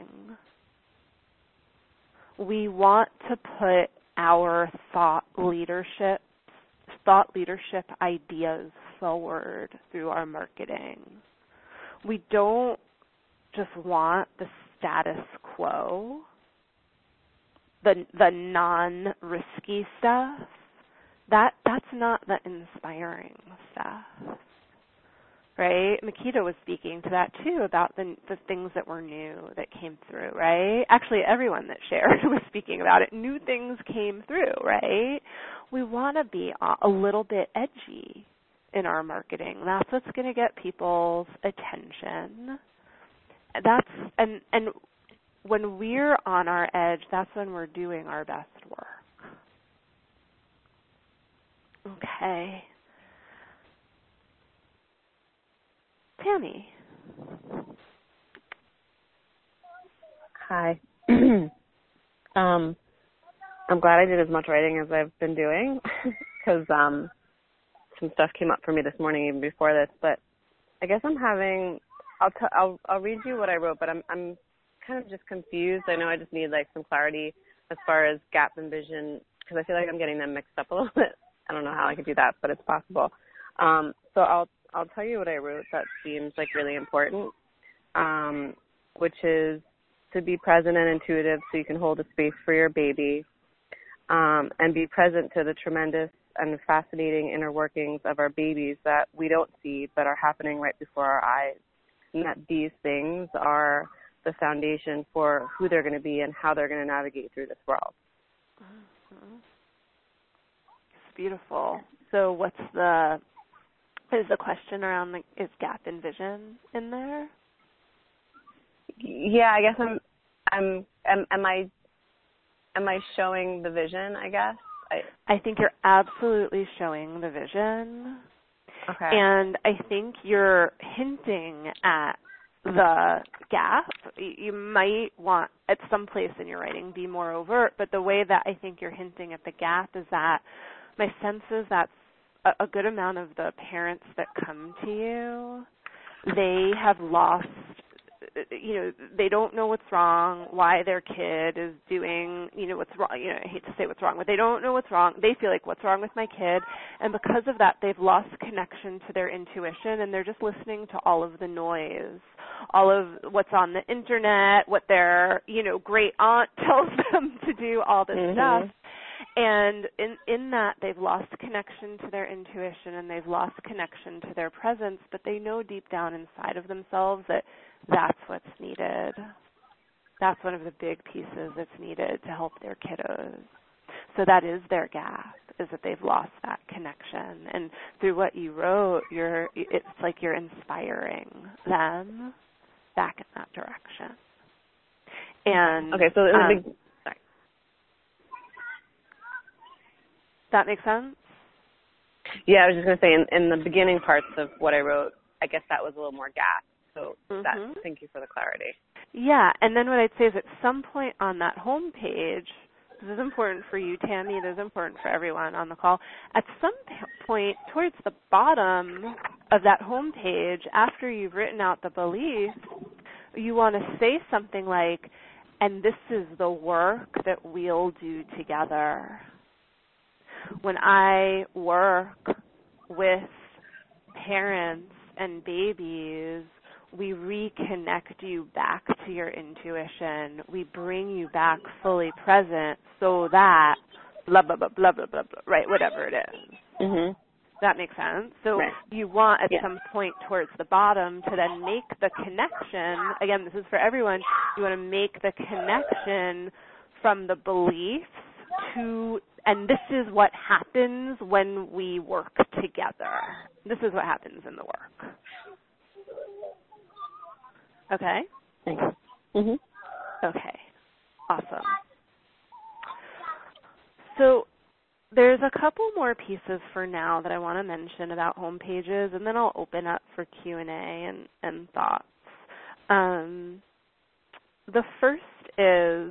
We want to put our thought leadership, thought leadership ideas forward through our marketing. We don't just want the status quo, the the non-risky stuff. That that's not the inspiring stuff. Right? Makita was speaking to that too about the the things that were new that came through, right? Actually, everyone that shared was speaking about it. New things came through, right? We want to be a little bit edgy in our marketing. That's what's going to get people's attention. That's and and when we're on our edge, that's when we're doing our best work. Okay. Tammy. Hi. um, I'm glad I did as much writing as I've been doing because um, some stuff came up for me this morning even before this. But I guess I'm having. I'll t- I'll I'll read you what I wrote, but I'm I'm kind of just confused. I know I just need like some clarity as far as gap and vision because I feel like I'm getting them mixed up a little bit. I don't know how I could do that, but it's possible. Um, so I'll I'll tell you what I wrote that seems like really important, um, which is to be present and intuitive so you can hold a space for your baby, um, and be present to the tremendous and fascinating inner workings of our babies that we don't see but are happening right before our eyes, and that these things are the foundation for who they're going to be and how they're going to navigate through this world. Mm-hmm. It's beautiful. So what's the, is the question around, like, is gap and vision in there? Yeah, I guess I'm, I'm, am, am I, am I showing the vision, I guess? I, I think you're absolutely showing the vision. Okay. And I think you're hinting at the gap. You might want, at some place in your writing, be more overt, but the way that I think you're hinting at the gap is that my sense is that a, a good amount of the parents that come to you, they have lost, you know, they don't know what's wrong, why their kid is doing, you know, what's wrong. You know, I hate to say what's wrong, but they don't know what's wrong. They feel like, what's wrong with my kid? And because of that, they've lost connection to their intuition, and they're just listening to all of the noise, all of what's on the internet, what their, you know, great aunt tells them to do, all this mm-hmm. stuff. And in, in that, they've lost connection to their intuition, and they've lost connection to their presence, but they know deep down inside of themselves that that's what's needed. That's one of the big pieces that's needed to help their kiddos. So that is their gap, is that they've lost that connection. And through what you wrote, you're, it's like you're inspiring them back in that direction. And okay, so um, big, sorry. That make sense? Yeah, I was just going to say, in, in the beginning parts of what I wrote, I guess that was a little more gap. So mm-hmm. that, thank you for the clarity. Yeah, and then what I'd say is at some point on that home page, this is important for you, Tammy, this is important for everyone on the call, at some point towards the bottom of that home page, after you've written out the beliefs, you want to say something like, and this is the work that we'll do together. When I work with parents and babies, we reconnect you back to your intuition. We bring you back fully present so that blah, blah, blah, blah, blah, blah, blah, right, whatever it is. Mm-hmm. That makes sense? So right. you want at yeah. some point towards the bottom to then make the connection. Again, this is for everyone. You want to make the connection from the beliefs to, and this is what happens when we work together. This is what happens in the work. Okay? Thanks. Mm-hmm. Okay. Awesome. So there's a couple more pieces for now that I want to mention about home pages, and then I'll open up for Q and A and, and thoughts. Um, the first is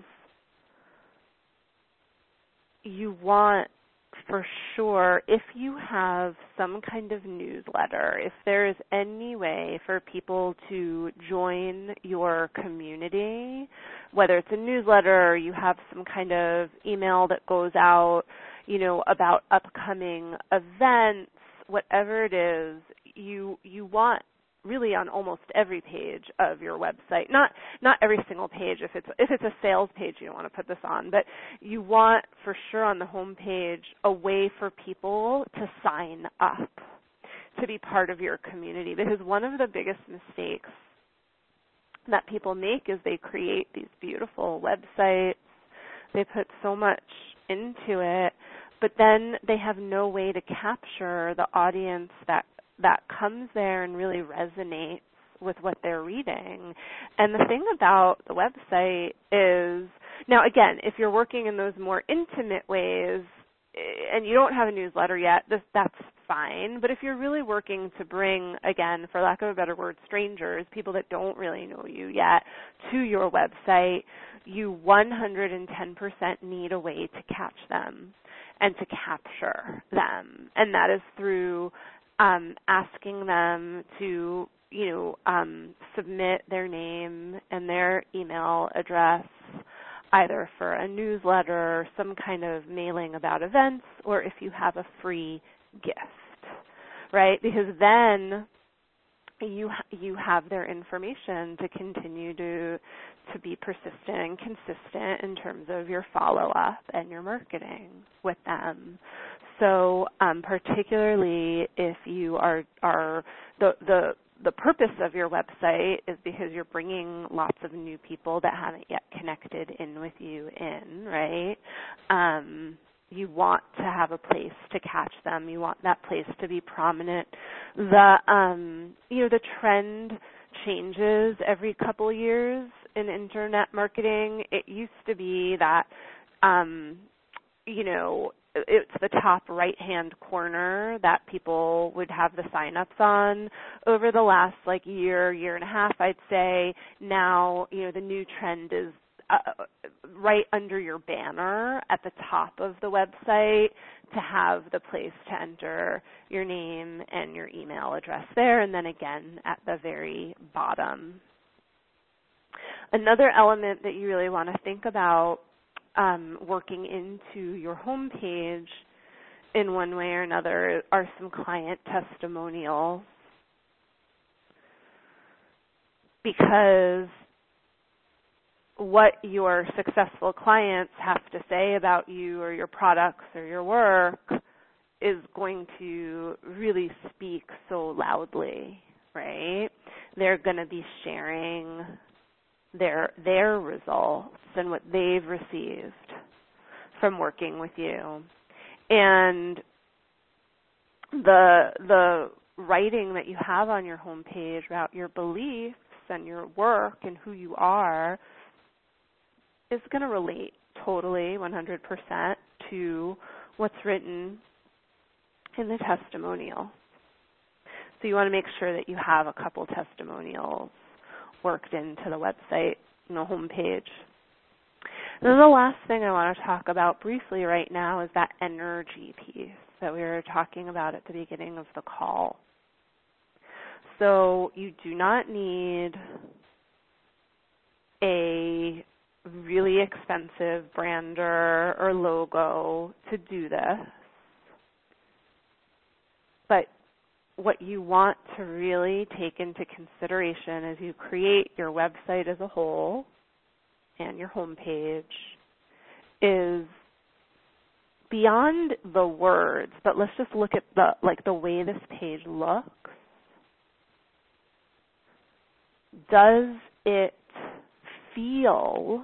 you want, for sure, if you have some kind of newsletter, if there is any way for people to join your community, whether it's a newsletter or you have some kind of email that goes out, you know, about upcoming events, whatever it is, you you want really on almost every page of your website. Not not every single page. If it's if it's a sales page, you don't want to put this on, but you want for sure on the home page a way for people to sign up to be part of your community. Because one of the biggest mistakes that people make is they create these beautiful websites. They put so much into it, but then they have no way to capture the audience that that comes there and really resonates with what they're reading. And the thing about the website is, now again, if you're working in those more intimate ways and you don't have a newsletter yet, this, that's fine. But if you're really working to bring, again, for lack of a better word, strangers, people that don't really know you yet, to your website, you one hundred ten percent need a way to catch them and to capture them. And that is through um, asking them to, you know, um, submit their name and their email address either for a newsletter, some kind of mailing about events, or if you have a free gift, right? Because then you you have their information to continue to to be persistent and consistent in terms of your follow-up and your marketing with them. So um, particularly if you are are the the the purpose of your website is because you're bringing lots of new people that haven't yet connected in with you in, right? Um, you want to have a place to catch them. You want that place to be prominent. The um, you know, the trend changes every couple years in internet marketing. It used to be that um, you know, it's the top right-hand corner that people would have the sign-ups on. Over the last like year, year and a half, I'd say now, you know, the new trend is uh, right under your banner at the top of the website to have the place to enter your name and your email address there, and then again at the very bottom. Another element that you really want to think about Um, working into your homepage in one way or another are some client testimonials, because what your successful clients have to say about you or your products or your work is going to really speak so loudly, right? They're going to be sharing their their results and what they've received from working with you. And the the writing that you have on your homepage about your beliefs and your work and who you are is going to relate totally one hundred percent to what's written in the testimonial. So you want to make sure that you have a couple testimonials worked into the website, you know, homepage. And then the last thing I want to talk about briefly right now is that energy piece that we were talking about at the beginning of the call. So you do not need a really expensive brander or logo to do this, but what you want to really take into consideration as you create your website as a whole and your homepage is beyond the words, but let's just look at the like the way this page looks. Does it feel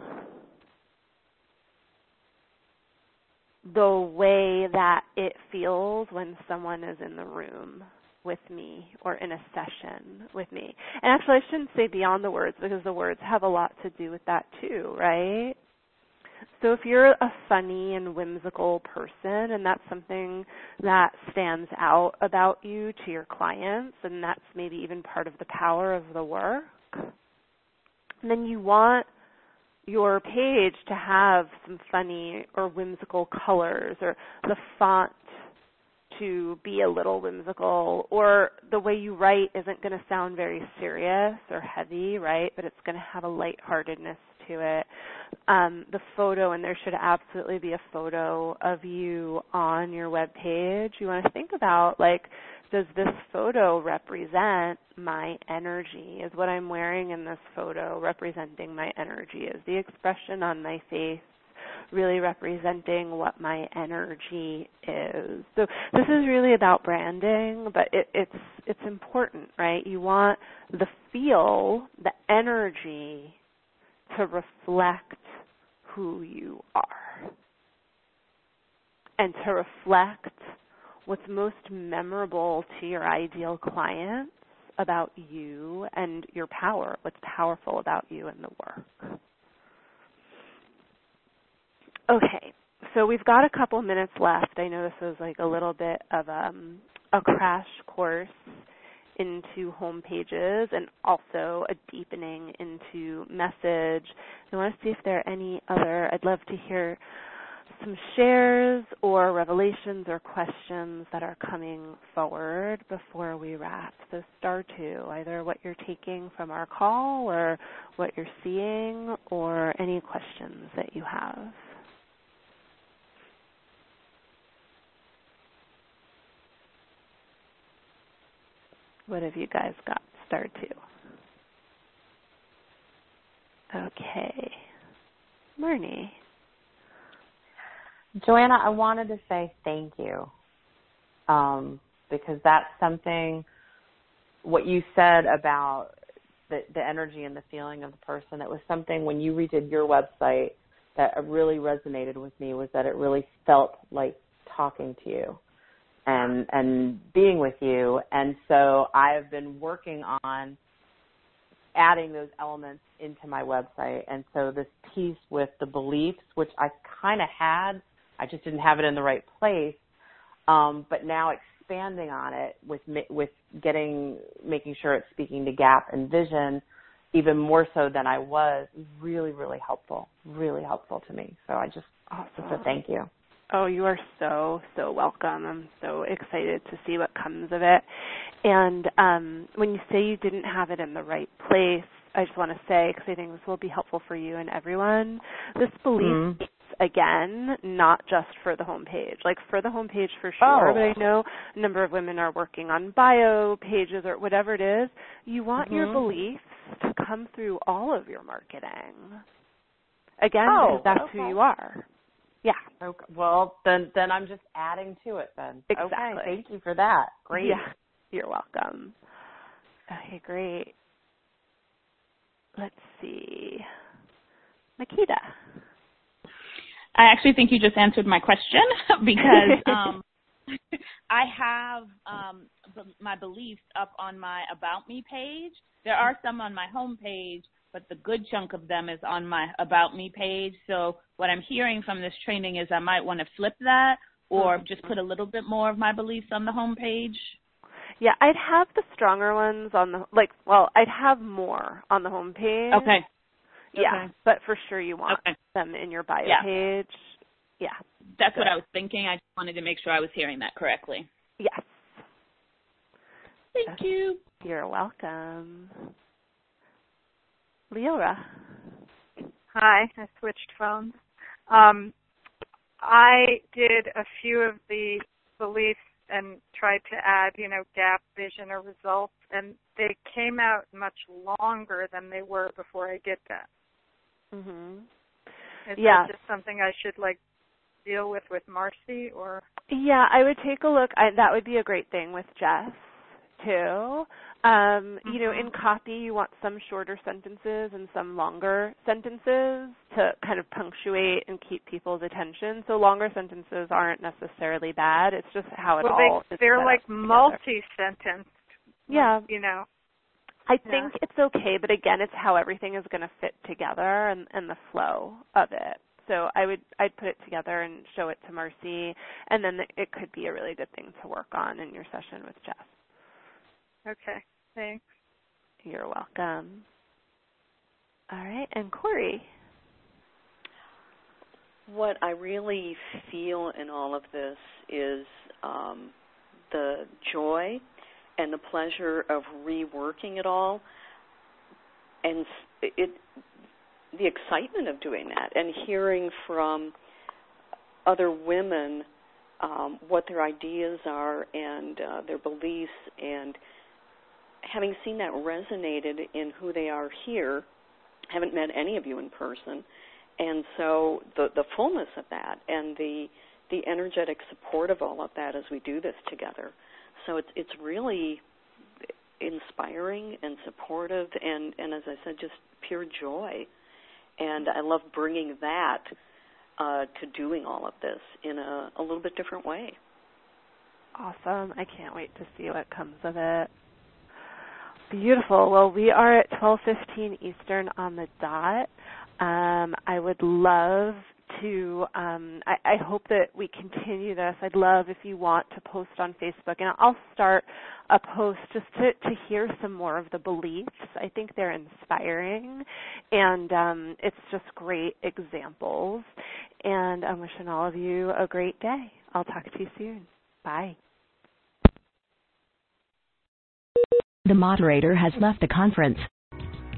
the way that it feels when someone is in the room with me or in a session with me? And actually, I shouldn't say beyond the words, because the words have a lot to do with that too, right? So if you're a funny and whimsical person and that's something that stands out about you to your clients, and that's maybe even part of the power of the work, then you want your page to have some funny or whimsical colors, or the font to be a little whimsical, or the way you write isn't going to sound very serious or heavy, right? But it's going to have a lightheartedness to it. Um, the photo, and there should absolutely be a photo of you on your web page. You want to think about, like, does this photo represent my energy? Is what I'm wearing in this photo representing my energy? Is the expression on my face really representing what my energy is? So this is really about branding, but it, it's it's important, right? You want the feel, the energy to reflect who you are and to reflect what's most memorable to your ideal clients about you and your power, what's powerful about you and the work. Okay, so we've got a couple minutes left. I know this was like a little bit of um, a crash course into home pages and also a deepening into message. I want to see if there are any other, I'd love to hear some shares or revelations or questions that are coming forward before we wrap. So star two, either what you're taking from our call or what you're seeing or any questions that you have. What have you guys got? Star two. Okay. Marnie. Joanna, I wanted to say thank you um, because that's something, what you said about the, the energy and the feeling of the person, it was something when you redid your website that really resonated with me, was that it really felt like talking to you and and being with you. And so I've been working on adding those elements into my website. And so this piece with the beliefs, which I kind of had, I just didn't have it in the right place, um, but now expanding on it with with getting, making sure it's speaking to gap and vision even more so than I was, really, really helpful, really helpful to me. So I just, awesome. just a thank you. Oh, you are so, so welcome. I'm so excited to see what comes of it. And um, when you say you didn't have it in the right place, I just want to say, because I think this will be helpful for you and everyone, this belief mm-hmm. is, again, not just for the homepage. Like for the homepage for sure, oh. but I know a number of women are working on bio pages or whatever it is. You want mm-hmm. your beliefs to come through all of your marketing. Again, oh, because that's okay. who you are. Yeah. Okay. Well, then then I'm just adding to it then. Exactly. Okay, thank you for that. Great. Yeah. You're welcome. Okay, great. Let's see. Makita. I actually think you just answered my question because um, I have um, b- my beliefs up on my About Me page. There are some on my home page, but the good chunk of them is on my About Me page. So what I'm hearing from this training is I might want to flip that or mm-hmm. just put a little bit more of my beliefs on the home page. Yeah, I'd have the stronger ones on the, like, well, I'd have more on the home page. Okay. Yeah, okay. but for sure you want okay. them in your bio yeah. page. Yeah. That's Good. what I was thinking. I just wanted to make sure I was hearing that correctly. Yes. Thank okay. you. You're welcome. Leora. Hi, I switched phones. Um, I did a few of the beliefs and tried to add, you know, gap, vision, or results, and they came out much longer than they were before I did that. Mhm. Is yeah. that just something I should, like, deal with with Marcy, or? Yeah, I would take a look. I, that would be a great thing with Jess, too. Um, mm-hmm. You know, in copy, you want some shorter sentences and some longer sentences to kind of punctuate and keep people's attention. So longer sentences aren't necessarily bad. It's just how it well, all they, is they're set like up together. multi-sentenced. Yeah. You know. I think yeah. it's okay, but again, it's how everything is going to fit together and, and the flow of it. So I would I'd put it together and show it to Marcy, and then it could be a really good thing to work on in your session with Jess. Okay, thanks. You're welcome. All right, and Corey. What I really feel in all of this is um, the joy and the pleasure of reworking it all, and it. the excitement of doing that and hearing from other women um, what their ideas are and uh, their beliefs, and having seen that resonated in who they are here. I haven't met any of you in person, and so the, the fullness of that and the the energetic support of all of that as we do this together. So it's it's really inspiring and supportive, and, and as I said, just pure joy. And I love bringing that uh, to doing all of this in a, a little bit different way. Awesome. I can't wait to see what comes of it. Beautiful. Well, we are at twelve fifteen Eastern on the dot. Um, I would love to, um, I, I hope that we continue this. I'd love if you want to post on Facebook, and I'll start a post just to, to hear some more of the beliefs. I think they're inspiring, and um, it's just great examples. And I'm wishing all of you a great day. I'll talk to you soon. Bye. The moderator has left the conference.